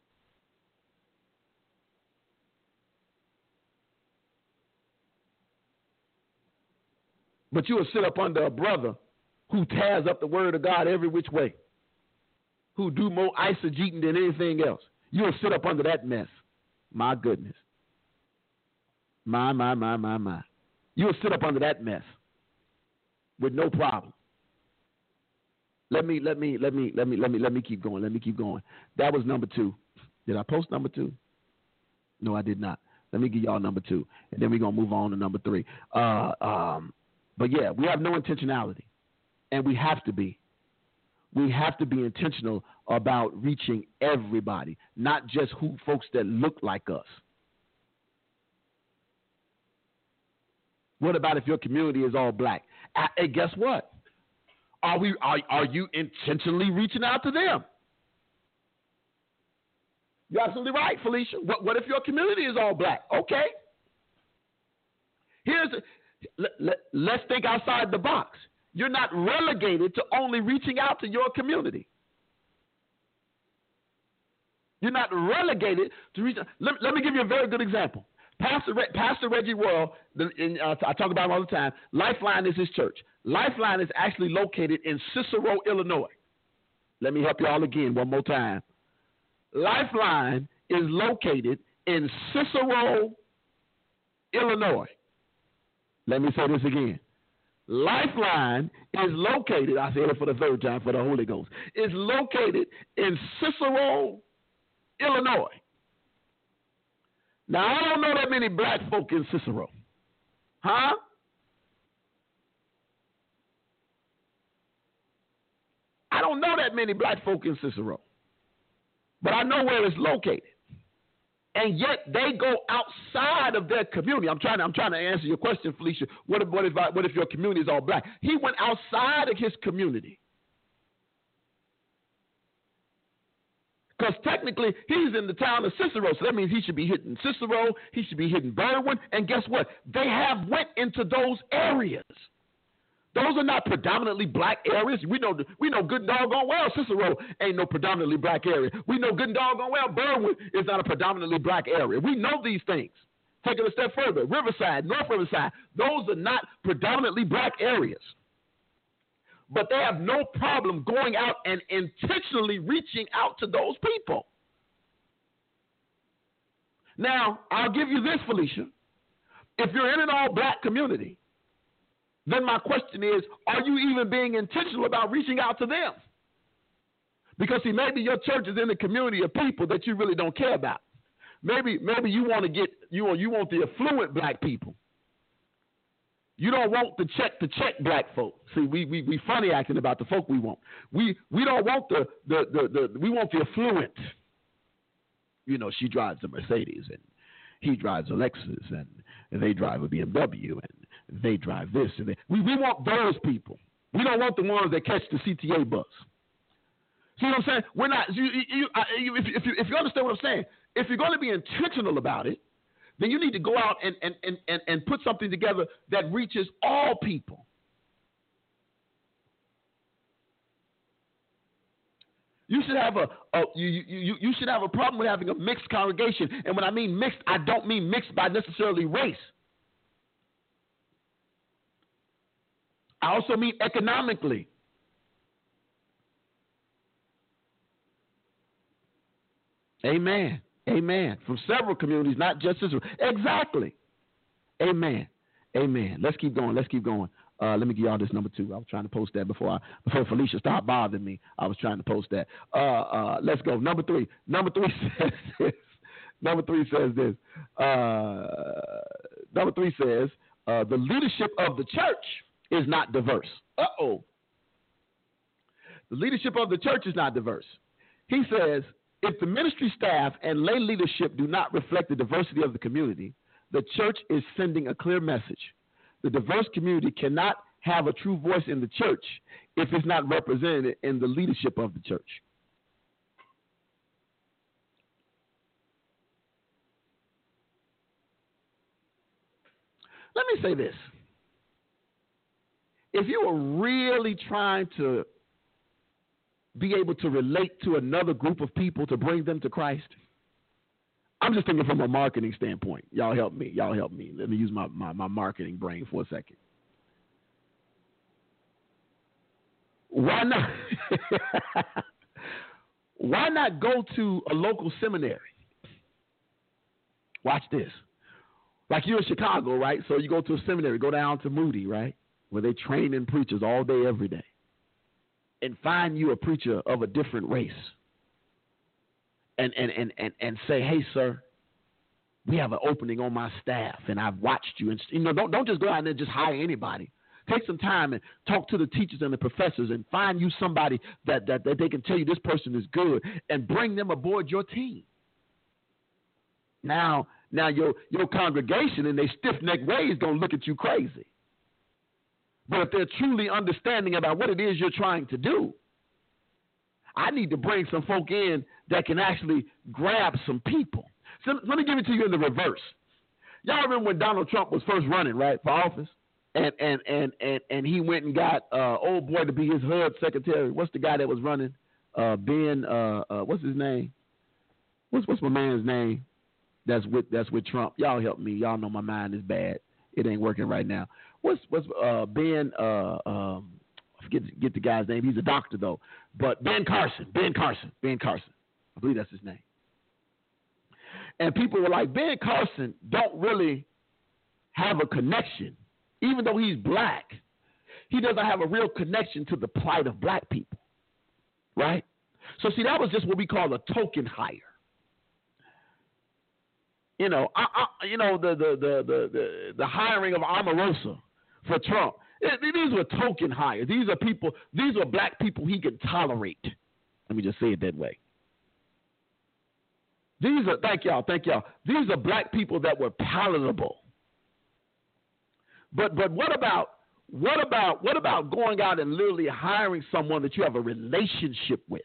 But you will sit up under a brother who tears up the word of God every which way, who do more eisegeting than anything else. You will sit up under that mess. My goodness. My. You'll sit up under that mess with no problem. Let me keep going. Let me keep going. That was number 2. Did I post number 2? No, I did not. Let me give y'all number 2, and then we're gonna move on to number 3. But yeah, we have no intentionality, and we have to be. We have to be intentional about reaching everybody, not just folks that look like us. What about if your community is all black? And guess what? Are you intentionally reaching out to them? You're absolutely right, Felicia. What if your community is all black? Okay. Let's think outside the box. You're not relegated to only reaching out to your community. You're not relegated to reach. Let me give you a very good example. Pastor Reggie Royal, I talk about him all the time. Lifeline is his church. Lifeline is actually located in Cicero, Illinois. Let me help you all again one more time. Lifeline is located in Cicero, Illinois. Let me say this again. Lifeline is located, I said it for the third time for the Holy Ghost, is located in Cicero, Illinois. Now, I don't know that many black folk in Cicero. Huh? I don't know that many black folk in Cicero. But I know where it's located. And yet they go outside of their community. I'm trying to answer your question, Felicia. What if your community is all black? He went outside of his community. Because technically, he's in the town of Cicero, so that means he should be hitting Cicero, he should be hitting Berwyn, and guess what? They have went into those areas. Those are not predominantly black areas. We know good and doggone well Cicero ain't no predominantly black area. We know good and doggone well Berwyn is not a predominantly black area. We know these things. Taking a step further, Riverside, North Riverside, those are not predominantly black areas. But they have no problem going out and intentionally reaching out to those people. Now, I'll give you this, Felicia. If you're in an all-black community, then my question is, are you even being intentional about reaching out to them? Because, see, maybe your church is in a community of people that you really don't care about. Maybe you want to get you want the affluent black people. You don't want the check black folk. See, we funny acting about the folk we want. We don't want we want the affluent. You know, she drives a Mercedes and he drives a Lexus and they drive a BMW and they drive this and we want those people. We don't want the ones that catch the CTA bus. See what I'm saying? We're not. If you understand what I'm saying, if you're going to be intentional about it, then you need to go out and put something together that reaches all people. You should have you should have a problem with having a mixed congregation. And when I mean mixed, I don't mean mixed by necessarily race. I also mean economically. Amen. Amen. From several communities, not just Israel. Exactly. Amen. Amen. Let's keep going. Let me give y'all this number 2. I was trying to post that before Felicia stopped bothering me. I was trying to post that. Let's go. Number 3. Number 3 says this. Number 3 says this. Number 3 says the leadership of the church is not diverse. Uh-oh. The leadership of the church is not diverse. He says, if the ministry staff and lay leadership do not reflect the diversity of the community, the church is sending a clear message. The diverse community cannot have a true voice in the church if it's not represented in the leadership of the church. Let me say this. If you are really trying to be able to relate to another group of people to bring them to Christ, I'm just thinking from a marketing standpoint. Y'all help me. Let me use my marketing brain for a second. Why not? Why not go to a local seminary? Watch this. Like you're in Chicago, right? So you go to a seminary, go down to Moody, right? Where they train in preachers all day, every day. And find you a preacher of a different race. And say, hey, sir, we have an opening on my staff, and I've watched you. And don't just go out there and just hire anybody. Take some time and talk to the teachers and the professors and find you somebody that they can tell you this person is good and bring them aboard your team. Now your congregation in their stiff-necked way is going to look at you crazy. But if they're truly understanding about what it is you're trying to do, I need to bring some folk in that can actually grab some people. So let me give it to you in the reverse. Y'all remember when Donald Trump was first running, right, for office? And he went and got old boy to be his HUD secretary. What's the guy that was running? Ben, what's his name? What's my man's name? That's with Trump. Y'all help me. Y'all know my mind is bad. It ain't working right now. What's Ben? I forget the guy's name. He's a doctor though. But Ben Carson. I believe that's his name. And people were like, Ben Carson don't really have a connection, even though he's black. he doesn't have a real connection to the plight of black people, right? So see, that was just what we call a token hire. You know, the hiring of Omarosa for Trump. These were token hires. These are people. These are black people he could tolerate. Let me just say it that way. These are thank y'all. These are black people that were palatable. But what about going out and literally hiring someone that you have a relationship with,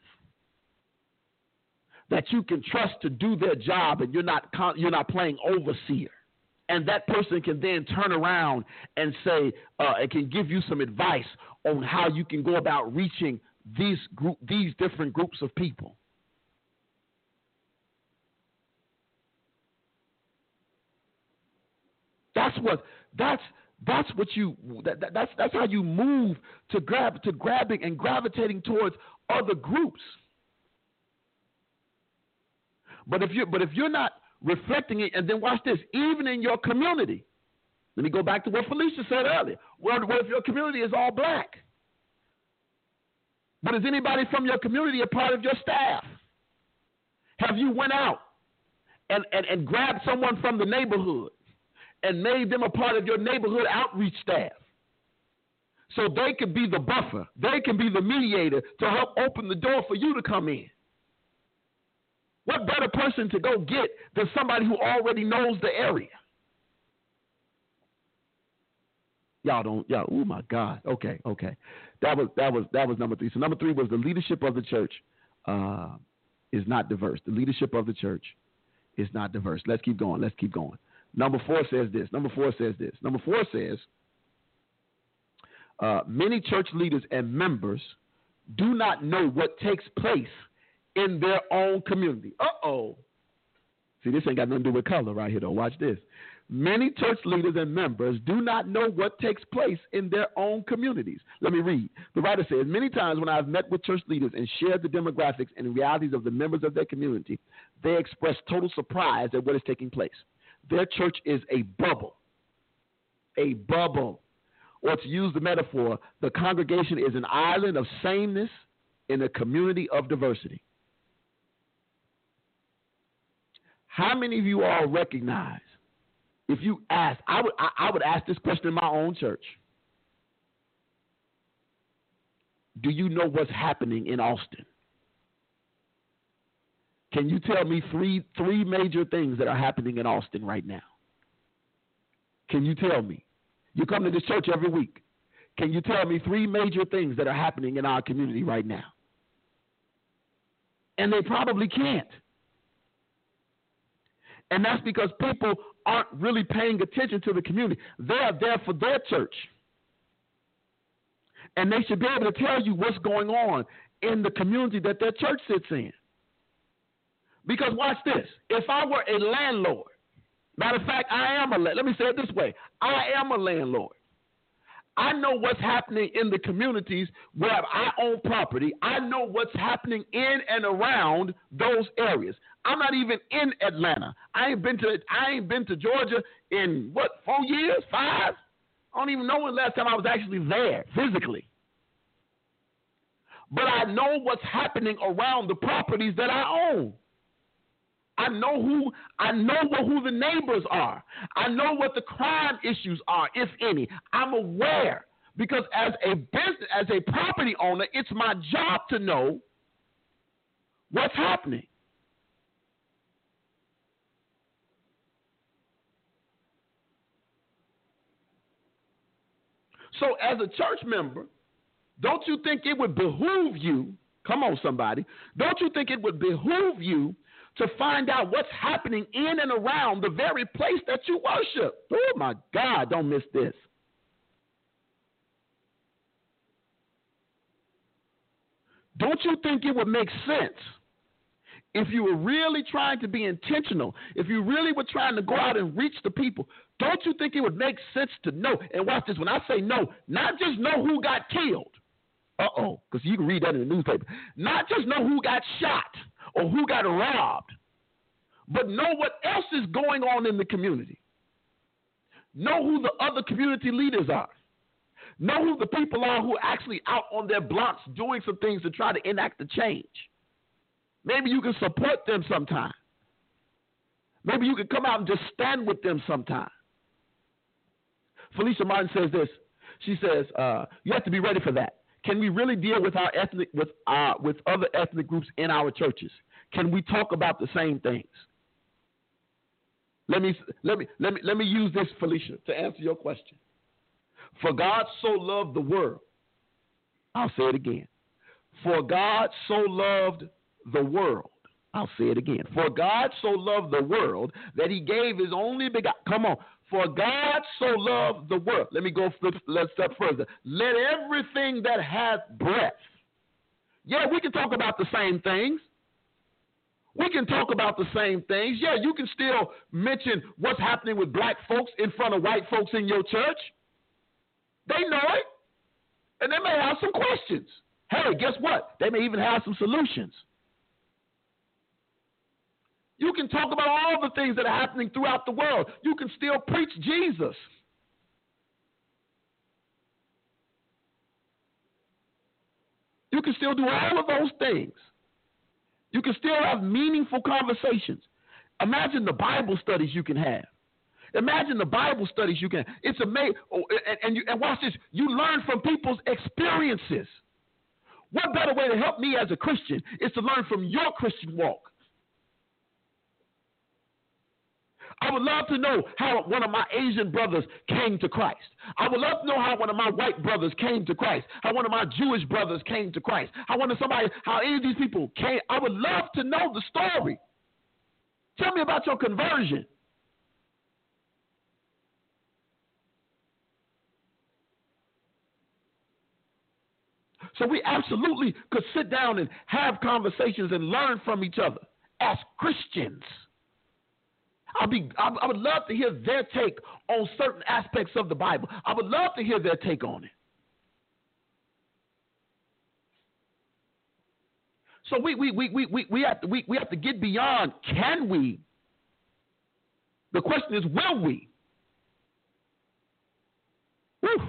that you can trust to do their job, and you're not playing overseer, and that person can then turn around and say and can give you some advice on how you can go about reaching these different groups of people. That's how you move to grabbing and gravitating towards other groups. But if you're not reflecting it, and then watch this, even in your community. Let me go back to what Felicia said earlier. What if your community is all black? But is anybody from your community a part of your staff? Have you went out and grabbed someone from the neighborhood and made them a part of your neighborhood outreach staff, so they could be the buffer, they can be the mediator to help open the door for you to come in? What better person to go get than somebody who already knows the area? Oh my God. Okay. That was number 3. So number 3 was the leadership of the church is not diverse. The leadership of the church is not diverse. Let's keep going. Number 4 says this. Number 4 says, many church leaders and members do not know what takes place in their own community. See, this ain't got nothing to do with color right here, though. Watch this. Many church leaders and members do not know what takes place in their own communities. Let me read. The writer says, many times when I've met with church leaders and shared the demographics and realities of the members of their community, they express total surprise at what is taking place. Their church is a bubble. A bubble. Or to use the metaphor, the congregation is an island of sameness in a community of diversity. How many of you all recognize, if you ask, I would ask this question in my own church. Do you know what's happening in Austin? Can you tell me three major things that are happening in Austin right now? Can you tell me? You come to this church every week. Can you tell me 3 major things that are happening in our community right now? And they probably can't. And that's because people aren't really paying attention to the community. They're there for their church. And they should be able to tell you what's going on in the community that their church sits in. Because watch this. If I were a landlord, matter of fact, let me say it this way. I am a landlord. I know what's happening in the communities where I own property. I know what's happening in and around those areas. I'm not even in Atlanta. I ain't been to Georgia in 4 years, 5? I don't even know when the last time I was actually there physically. But I know what's happening around the properties that I own. I know who the neighbors are. I know what the crime issues are, if any. I'm aware, because as a business, as a property owner, it's my job to know what's happening. So as a church member, don't you think it would behoove you, come on somebody, don't you think it would behoove you to find out what's happening in and around the very place that you worship? Oh my God, don't miss this. Don't you think it would make sense if you were really trying to be intentional, if you really were trying to go out and reach the people? Don't you think it would make sense to know? And watch this, when I say know, not just know who got killed. Because you can read that in the newspaper. Not just know who got shot or who got robbed, but know what else is going on in the community. Know who the other community leaders are. Know who the people are who are actually out on their blocks doing some things to try to enact the change. Maybe you can support them sometime. Maybe you can come out and just stand with them sometime. Felicia Martin says this. She says, you have to be ready for that. Can we really deal with with other ethnic groups in our churches? Can we talk about the same things? Let me use this, Felicia, to answer your question. For God so loved the world. I'll say it again. For God so loved the world. I'll say it again. For God so loved the world that he gave his only begotten. Come on. For God so loved the world. Let me go let's step further. Let everything that hath breath. Yeah, we can talk about the same things. We can talk about the same things. Yeah, you can still mention what's happening with black folks in front of white folks in your church. They know it. And they may have some questions. Hey, guess what? They may even have some solutions. You can talk about all the things that are happening throughout the world. You can still preach Jesus. You can still do all of those things. You can still have meaningful conversations. Imagine the Bible studies you can have. Imagine the Bible studies you can have. It's amazing. And watch this. You learn from people's experiences. What better way to help me as a Christian is to learn from your Christian walk. I would love to know how one of my Asian brothers came to Christ. I would love to know how one of my white brothers came to Christ. How one of my Jewish brothers came to Christ. How any of these people came. I would love to know the story. Tell me about your conversion. So we absolutely could sit down and have conversations and learn from each other as Christians. I would love to hear their take on certain aspects of the Bible. I would love to hear their take on it. So we have to get beyond can we. The question is, will we? Whew.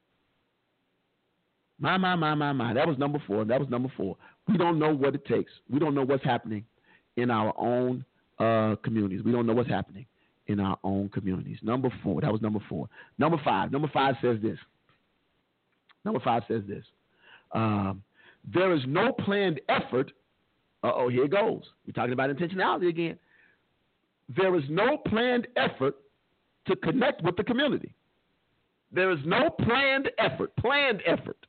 My. That was number 4. We don't know what it takes. We don't know what's happening in our own communities. We don't know what's happening in our own communities. Number 4. That was number 4. Number 5. Number 5 says this. There is no planned effort. Here it goes. We're talking about intentionality again. There is no planned effort to connect with the community. There is no planned effort. Planned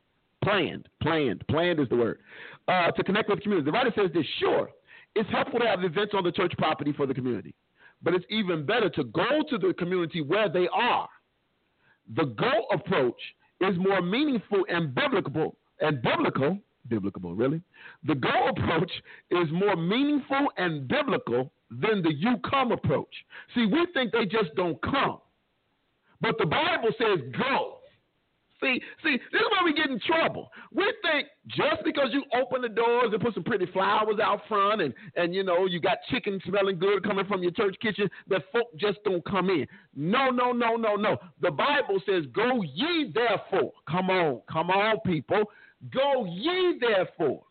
is the word. To connect with the community. The writer says this, sure, it's helpful to have events on the church property for the community, but it's even better to go to the community where they are. The go approach is more meaningful and biblical, really? The go approach is more meaningful and biblical than the you come approach. See, we think they just don't come, but the Bible says go. See, this is where we get in trouble. We think just because you open the doors and put some pretty flowers out front and you know, you got chicken smelling good coming from your church kitchen, that folk just don't come in. No. The Bible says, go ye therefore. Come on, people. Go ye therefore.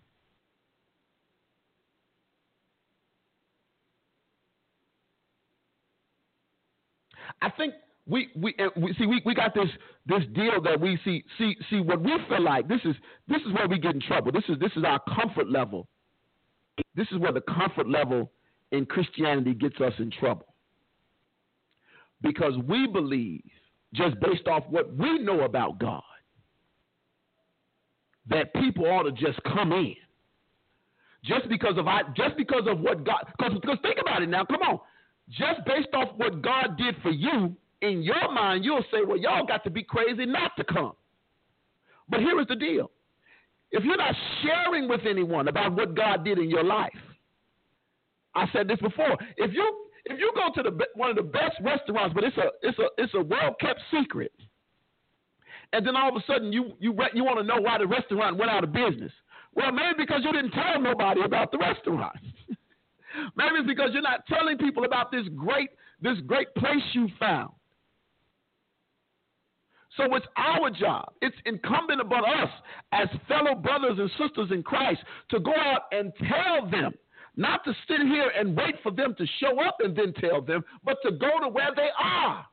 I think we got this deal that we see what we feel like. This is where we get in trouble. This is our comfort level. This is where the comfort level in Christianity gets us in trouble. Because we believe, just based off what we know about God, that people ought to just come in. Just because of what God, because think about it now, come on. Just based off what God did for you, in your mind, you'll say, well, y'all got to be crazy not to come. But here is the deal. If you're not sharing with anyone about what God did in your life, I said this before, if you go to one of the best restaurants, but it's a well-kept secret, and then all of a sudden you want to know why the restaurant went out of business. Well, maybe because you didn't tell nobody about the restaurant. Maybe it's because you're not telling people about this great place you found. So it's our job. It's incumbent upon us as fellow brothers and sisters in Christ to go out and tell them, not to sit here and wait for them to show up and then tell them, but to go to where they are.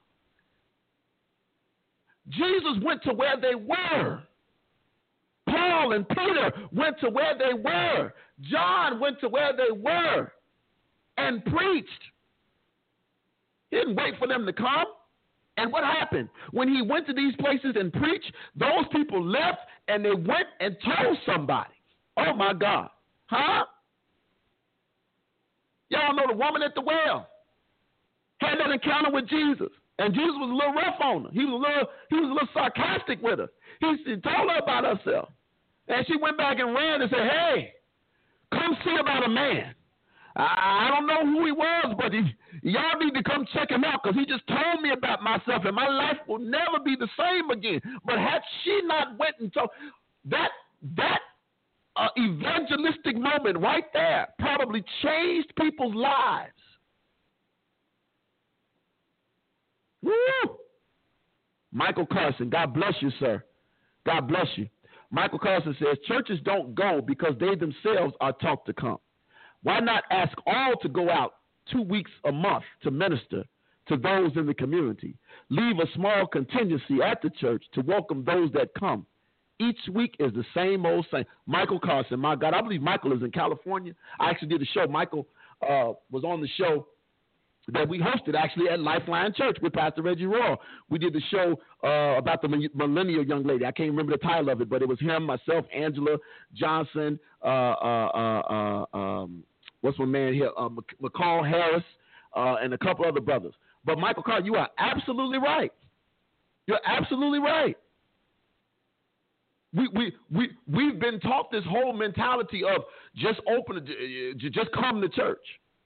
Jesus went to where they were. Paul and Peter went to where they were. John went to where they were and preached. He didn't wait for them to come. And what happened? When he went to these places and preached, those people left and they went and told somebody. Oh, my God. Huh? Y'all know the woman at the well had that encounter with Jesus. And Jesus was a little rough on her. He was a little sarcastic with her. He told her about herself. And she went back and ran and said, hey, come see about a man. I don't know who he was, but y'all need to come check him out because he just told me about myself and my life will never be the same again. But had she not went and told that evangelistic moment right there probably changed people's lives. Woo! Michael Carson, God bless you, sir. God bless you. Michael Carson says, churches don't go because they themselves are taught to come. Why not ask all to go out 2 weeks a month to minister to those in the community? Leave a small contingency at the church to welcome those that come. Each week is the same old same. Michael Carson, my God, I believe Michael is in California. I actually did a show. Michael was on the show that we hosted actually at Lifeline Church with Pastor Reggie Royal. We did the show about the millennial young lady. I can't remember the title of it, but it was him, myself, Angela Johnson, what's my man here, McCall Harris, and a couple other brothers. But Michael Carr, you are absolutely right. You're absolutely right. We've been taught this whole mentality of just come to church.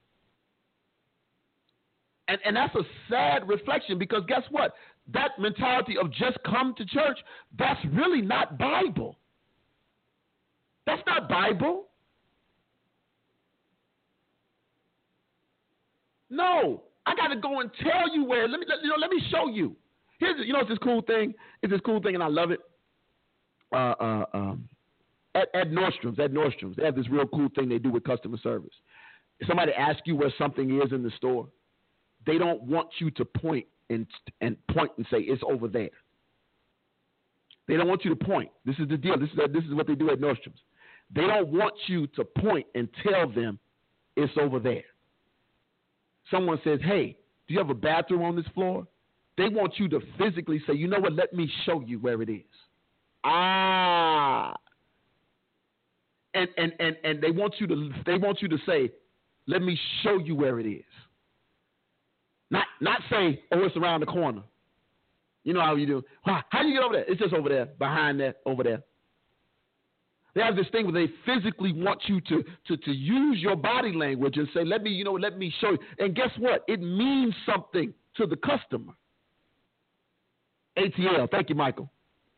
And that's a sad reflection because guess what? That mentality of just come to church, that's really not Bible. That's not Bible. No, I got to go and tell you where. Let me show you. Here's it's this cool thing. It's this cool thing, and I love it. At Nordstrom's, they have this real cool thing they do with customer service. If somebody asks you where something is in the store, they don't want you to point and say it's over there. They don't want you to point. This is the deal. This is what they do at Nordstrom's. They don't want you to point and tell them it's over there. Someone says, hey, do you have a bathroom on this floor? They want you to physically say, you know what, let me show you where it is. And they want you to say, let me show you where it is. Not say, oh, it's around the corner. You know how you do. How do you get over there? It's just over there, behind that, over there. They have this thing where they physically want you to use your body language and say, let me show you. And guess what? It means something to the customer. ATL. Thank you, Michael.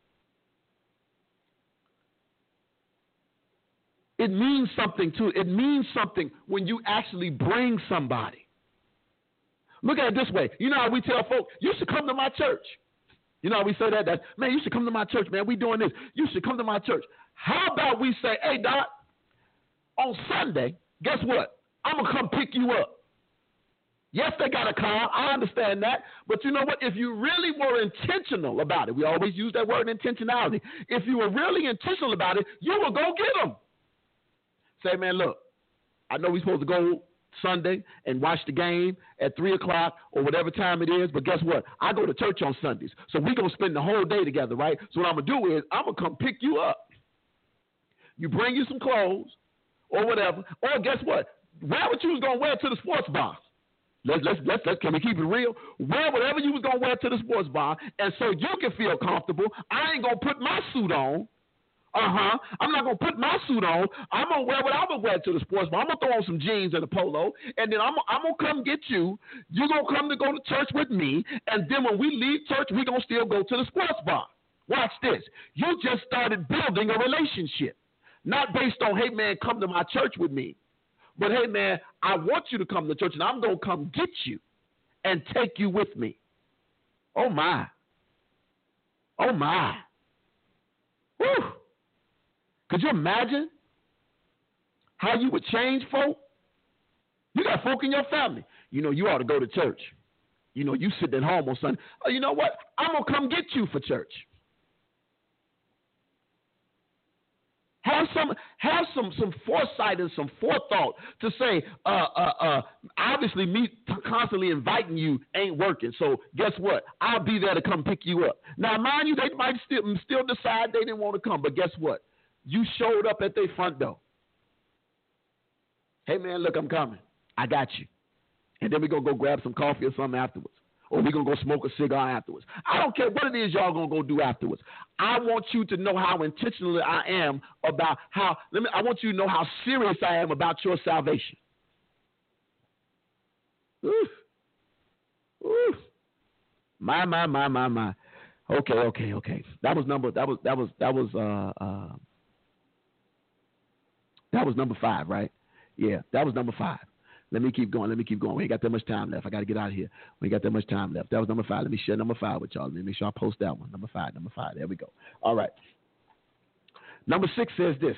It means something when you actually bring somebody. Look at it this way. You know how we tell folks, you should come to my church. You know how we say that? Man, you should come to my church, man. We doing this. You should come to my church. How about we say, hey, Doc, on Sunday, guess what? I'm going to come pick you up. Yes, they got a car. I understand that. But you know what? If you really were intentional about it, we always use that word intentionality. If you were really intentional about it, you will go get them. Say, man, look, I know we're supposed to go Sunday and watch the game at 3 o'clock or whatever time it is, but guess what? I go to church on Sundays. So we're going to spend the whole day together, right? So what I'm going to do is I'm going to come pick you up. You bring you some clothes or whatever. Or guess what? Wear what you was going to wear to the sports bar. Can we keep it real? Wear whatever you was going to wear to the sports bar, and so you can feel comfortable. I ain't going to put my suit on. I'm not going to put my suit on. I'm going to wear what I'm going to wear to the sports bar. I'm going to throw on some jeans and a polo, and then I'm going to come get you. You're going to come to go to church with me, and then when we leave church, we're going to still go to the sports bar. Watch this. You just started building a relationship, not based on, hey, man, come to my church with me. But, hey, man, I want you to come to church, and I'm going to come get you and take you with me. Oh, my. Oh, my. Whew. Could you imagine how you would change folk? You got folk in your family. You know, you ought to go to church. You know, you sitting at home on Sunday. Oh, you know what? I'm going to come get you for church. Have some foresight and some forethought to say, obviously me constantly inviting you ain't working. So guess what? I'll be there to come pick you up. Now, mind you, they might still decide they didn't want to come, but guess what? You showed up at their front door. Hey, man, look, I'm coming. I got you. And then we're going to go grab some coffee or something afterwards. Or we're going to go smoke a cigar afterwards. I don't care what it is y'all going to go do afterwards. I want you to know how intentional I am about I want you to know how serious I am about your salvation. Oof. Oof. My. Okay. That was number 5, right? Yeah, that was number 5. Let me keep going. We ain't got that much time left. I got to get out of here. We ain't got that much time left. That was number 5. Let me share number 5 with y'all. Let me make sure I post that one. Number 5. There we go. All right. Number 6 says this.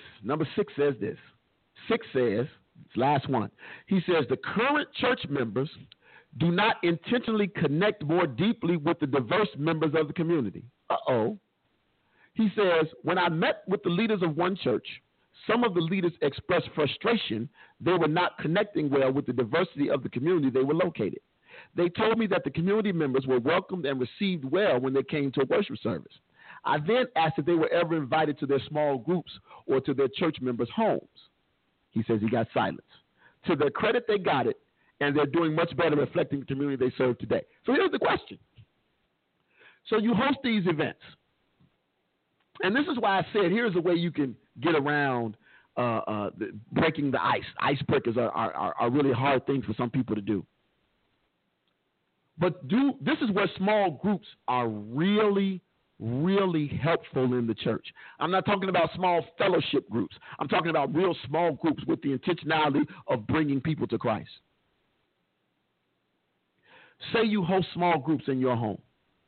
6 says, it's last one. He says, the current church members do not intentionally connect more deeply with the diverse members of the community. Uh-oh. He says, when I met with the leaders of one church, some of the leaders expressed frustration they were not connecting well with the diversity of the community they were located. They told me that the community members were welcomed and received well when they came to a worship service. I then asked if they were ever invited to their small groups or to their church members' homes. He says he got silence. To their credit, they got it, and they're doing much better reflecting the community they serve today. So here's the question. So you host these events. And this is why I said here's a way you can get around breaking the ice. Icebreakers are really hard things for some people to do. But this is where small groups are really, really helpful in the church. I'm not talking about small fellowship groups. I'm talking about real small groups with the intentionality of bringing people to Christ. Say you host small groups in your home.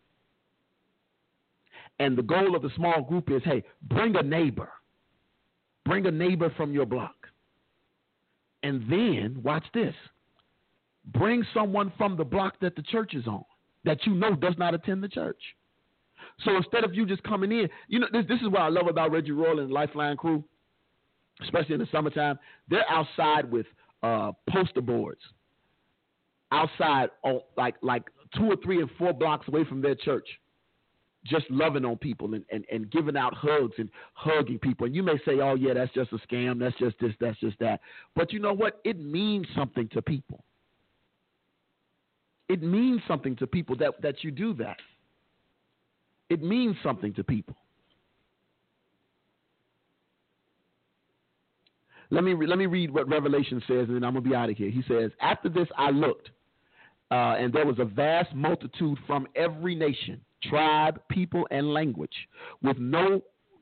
And the goal of the small group is, hey, bring a neighbor. Bring a neighbor from your block. And then, watch this. Bring someone from the block that the church is on, that you know does not attend the church. So instead of you just coming in, you know, this is what I love about Reggie Royal and the Lifeline crew, especially in the summertime. They're outside with poster boards. Outside, like 2 or 3 and 4 blocks away from their church. Just loving on people and giving out hugs and hugging people. And you may say, oh, yeah, that's just a scam. That's just this, that's just that. But you know what? It means something to people. It means something to people that you do that. It means something to people. Let me read what Revelation says, and then I'm going to be out of here. He says, after this I looked, and there was a vast multitude from every nation, tribe, people, and language, which no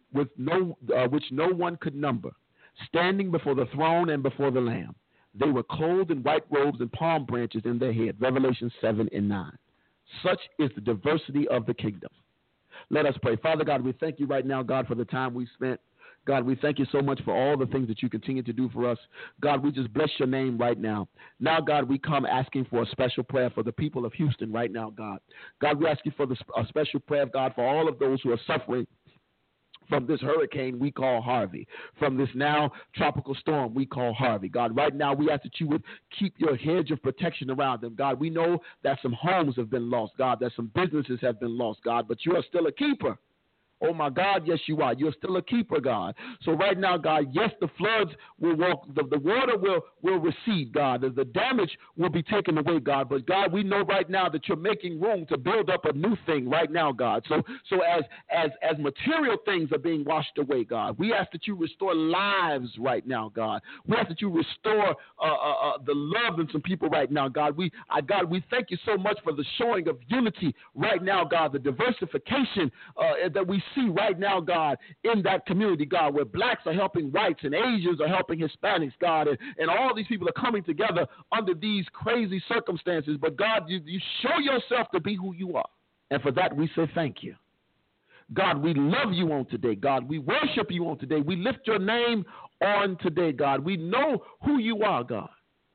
one could number, standing before the throne and before the Lamb. They were clothed in white robes and palm branches in their head. Revelation 7 and 9. Such is the diversity of the kingdom. Let us pray. Father God, we thank you right now, God, for the time we spent. God, we thank you so much for all the things that you continue to do for us. God, we just bless your name right now. Now, God, we come asking for a special prayer for the people of Houston right now, God. God, we ask you for a special prayer, God, for all of those who are suffering from this hurricane we call Harvey, from this now tropical storm we call Harvey. God, right now we ask that you would keep your hedge of protection around them. God, we know that some homes have been lost, God, that some businesses have been lost, God, but you are still a keeper. Oh, my God, yes, you are. You're still a keeper, God. So right now, God, yes, the floods will walk, the water will recede, God. The damage will be taken away, God. But, God, we know right now that you're making room to build up a new thing right now, God. So as material things are being washed away, God, we ask that you restore lives right now, God. We ask that you restore the love in some people right now, God. We thank you so much for the showing of unity right now, God, the diversification that we see right now, God, in that community, God, where blacks are helping whites and Asians are helping Hispanics, God, and all these people are coming together under these crazy circumstances. But, God, you show yourself to be who you are. And for that, we say thank you. God, we love you on today. God, we worship you on today. We lift your name on today, God. We know who you are, God.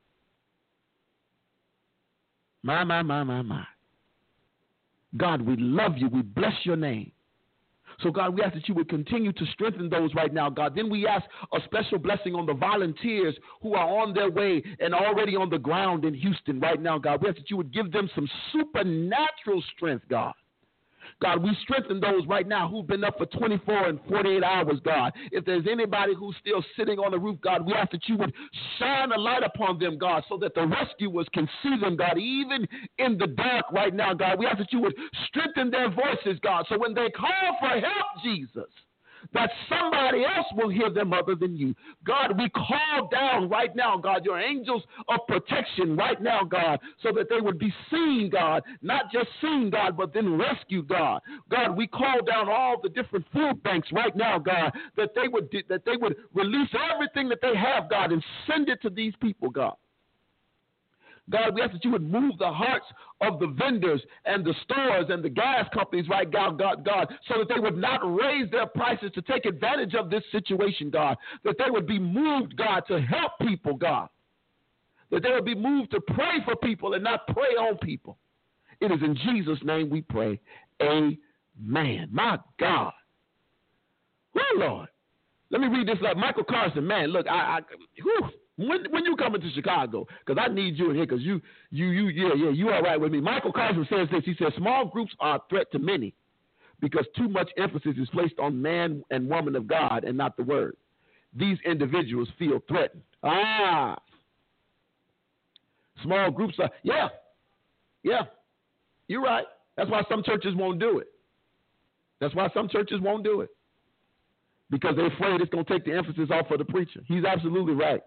My. God, we love you. We bless your name. So, God, we ask that you would continue to strengthen those right now, God. Then we ask a special blessing on the volunteers who are on their way and already on the ground in Houston right now, God. We ask that you would give them some supernatural strength, God. God, we strengthen those right now who've been up for 24 and 48 hours, God. If there's anybody who's still sitting on the roof, God, we ask that you would shine a light upon them, God, so that the rescuers can see them, God, even in the dark right now, God. We ask that you would strengthen their voices, God, so when they call for help, Jesus, that somebody else will hear them other than you. God, we call down right now, God, your angels of protection right now, God, so that they would be seen, God, not just seen, God, but then rescued, God. God, we call down all the different food banks right now, God, that they would release everything that they have, God, and send it to these people, God. God, we ask that you would move the hearts of the vendors and the stores and the gas companies right now, God, so that they would not raise their prices to take advantage of this situation, God, that they would be moved, God, to help people, God, that they would be moved to pray for people and not prey on people. It is in Jesus' name we pray. Amen. My God. Oh, Lord. Let me read this up. Michael Carson, man, look, when you coming to Chicago, because I need you in here, because you all right with me. Michael Carson says this. He says, small groups are a threat to many because too much emphasis is placed on man and woman of God and not the word. These individuals feel threatened. Small groups are, yeah, you're right. That's why some churches won't do it. Because they're afraid it's going to take the emphasis off of the preacher. He's absolutely right.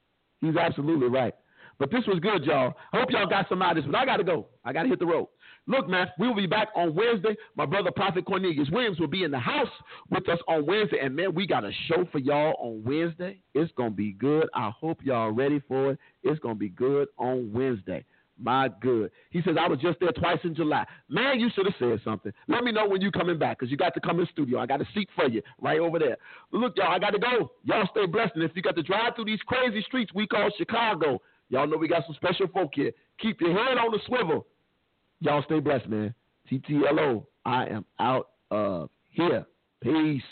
But this was good, y'all. I hope y'all got some out of this, but I got to go. I got to hit the road. Look, man, we will be back on Wednesday. My brother, Prophet Cornelius Williams, will be in the house with us on Wednesday. And, man, we got a show for y'all on Wednesday. It's going to be good. I hope y'all ready for it. It's going to be good on Wednesday. My good. He says, I was just there twice in July. Man, you should have said something. Let me know when you're coming back, because you got to come in the studio. I got a seat for you right over there. Look, y'all, I got to go. Y'all stay blessed. And if you got to drive through these crazy streets we call Chicago, y'all know we got some special folk here. Keep your head on the swivel. Y'all stay blessed, man. TTLO, I am out of here. Peace.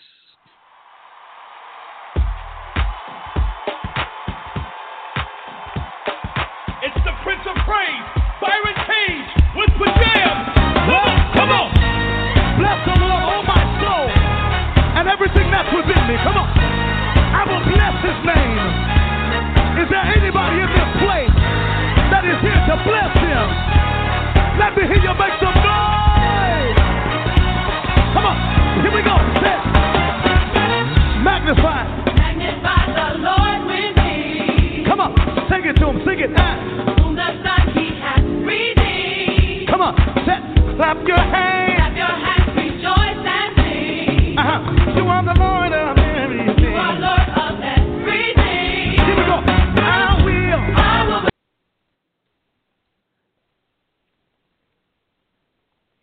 Praise, Byron Cage with Pajamas. Come on. Bless the Lord, oh my soul, and everything that's within me. Come on. I will bless his name. Is there anybody in this place that is here to bless him? Let me hear you make some noise. Come on. Here we go. Magnify. Magnify the Lord with me. Come on. Sing it to him. Sing it. Come on, clap your hands. Clap your hands, rejoice and sing. You are the Lord.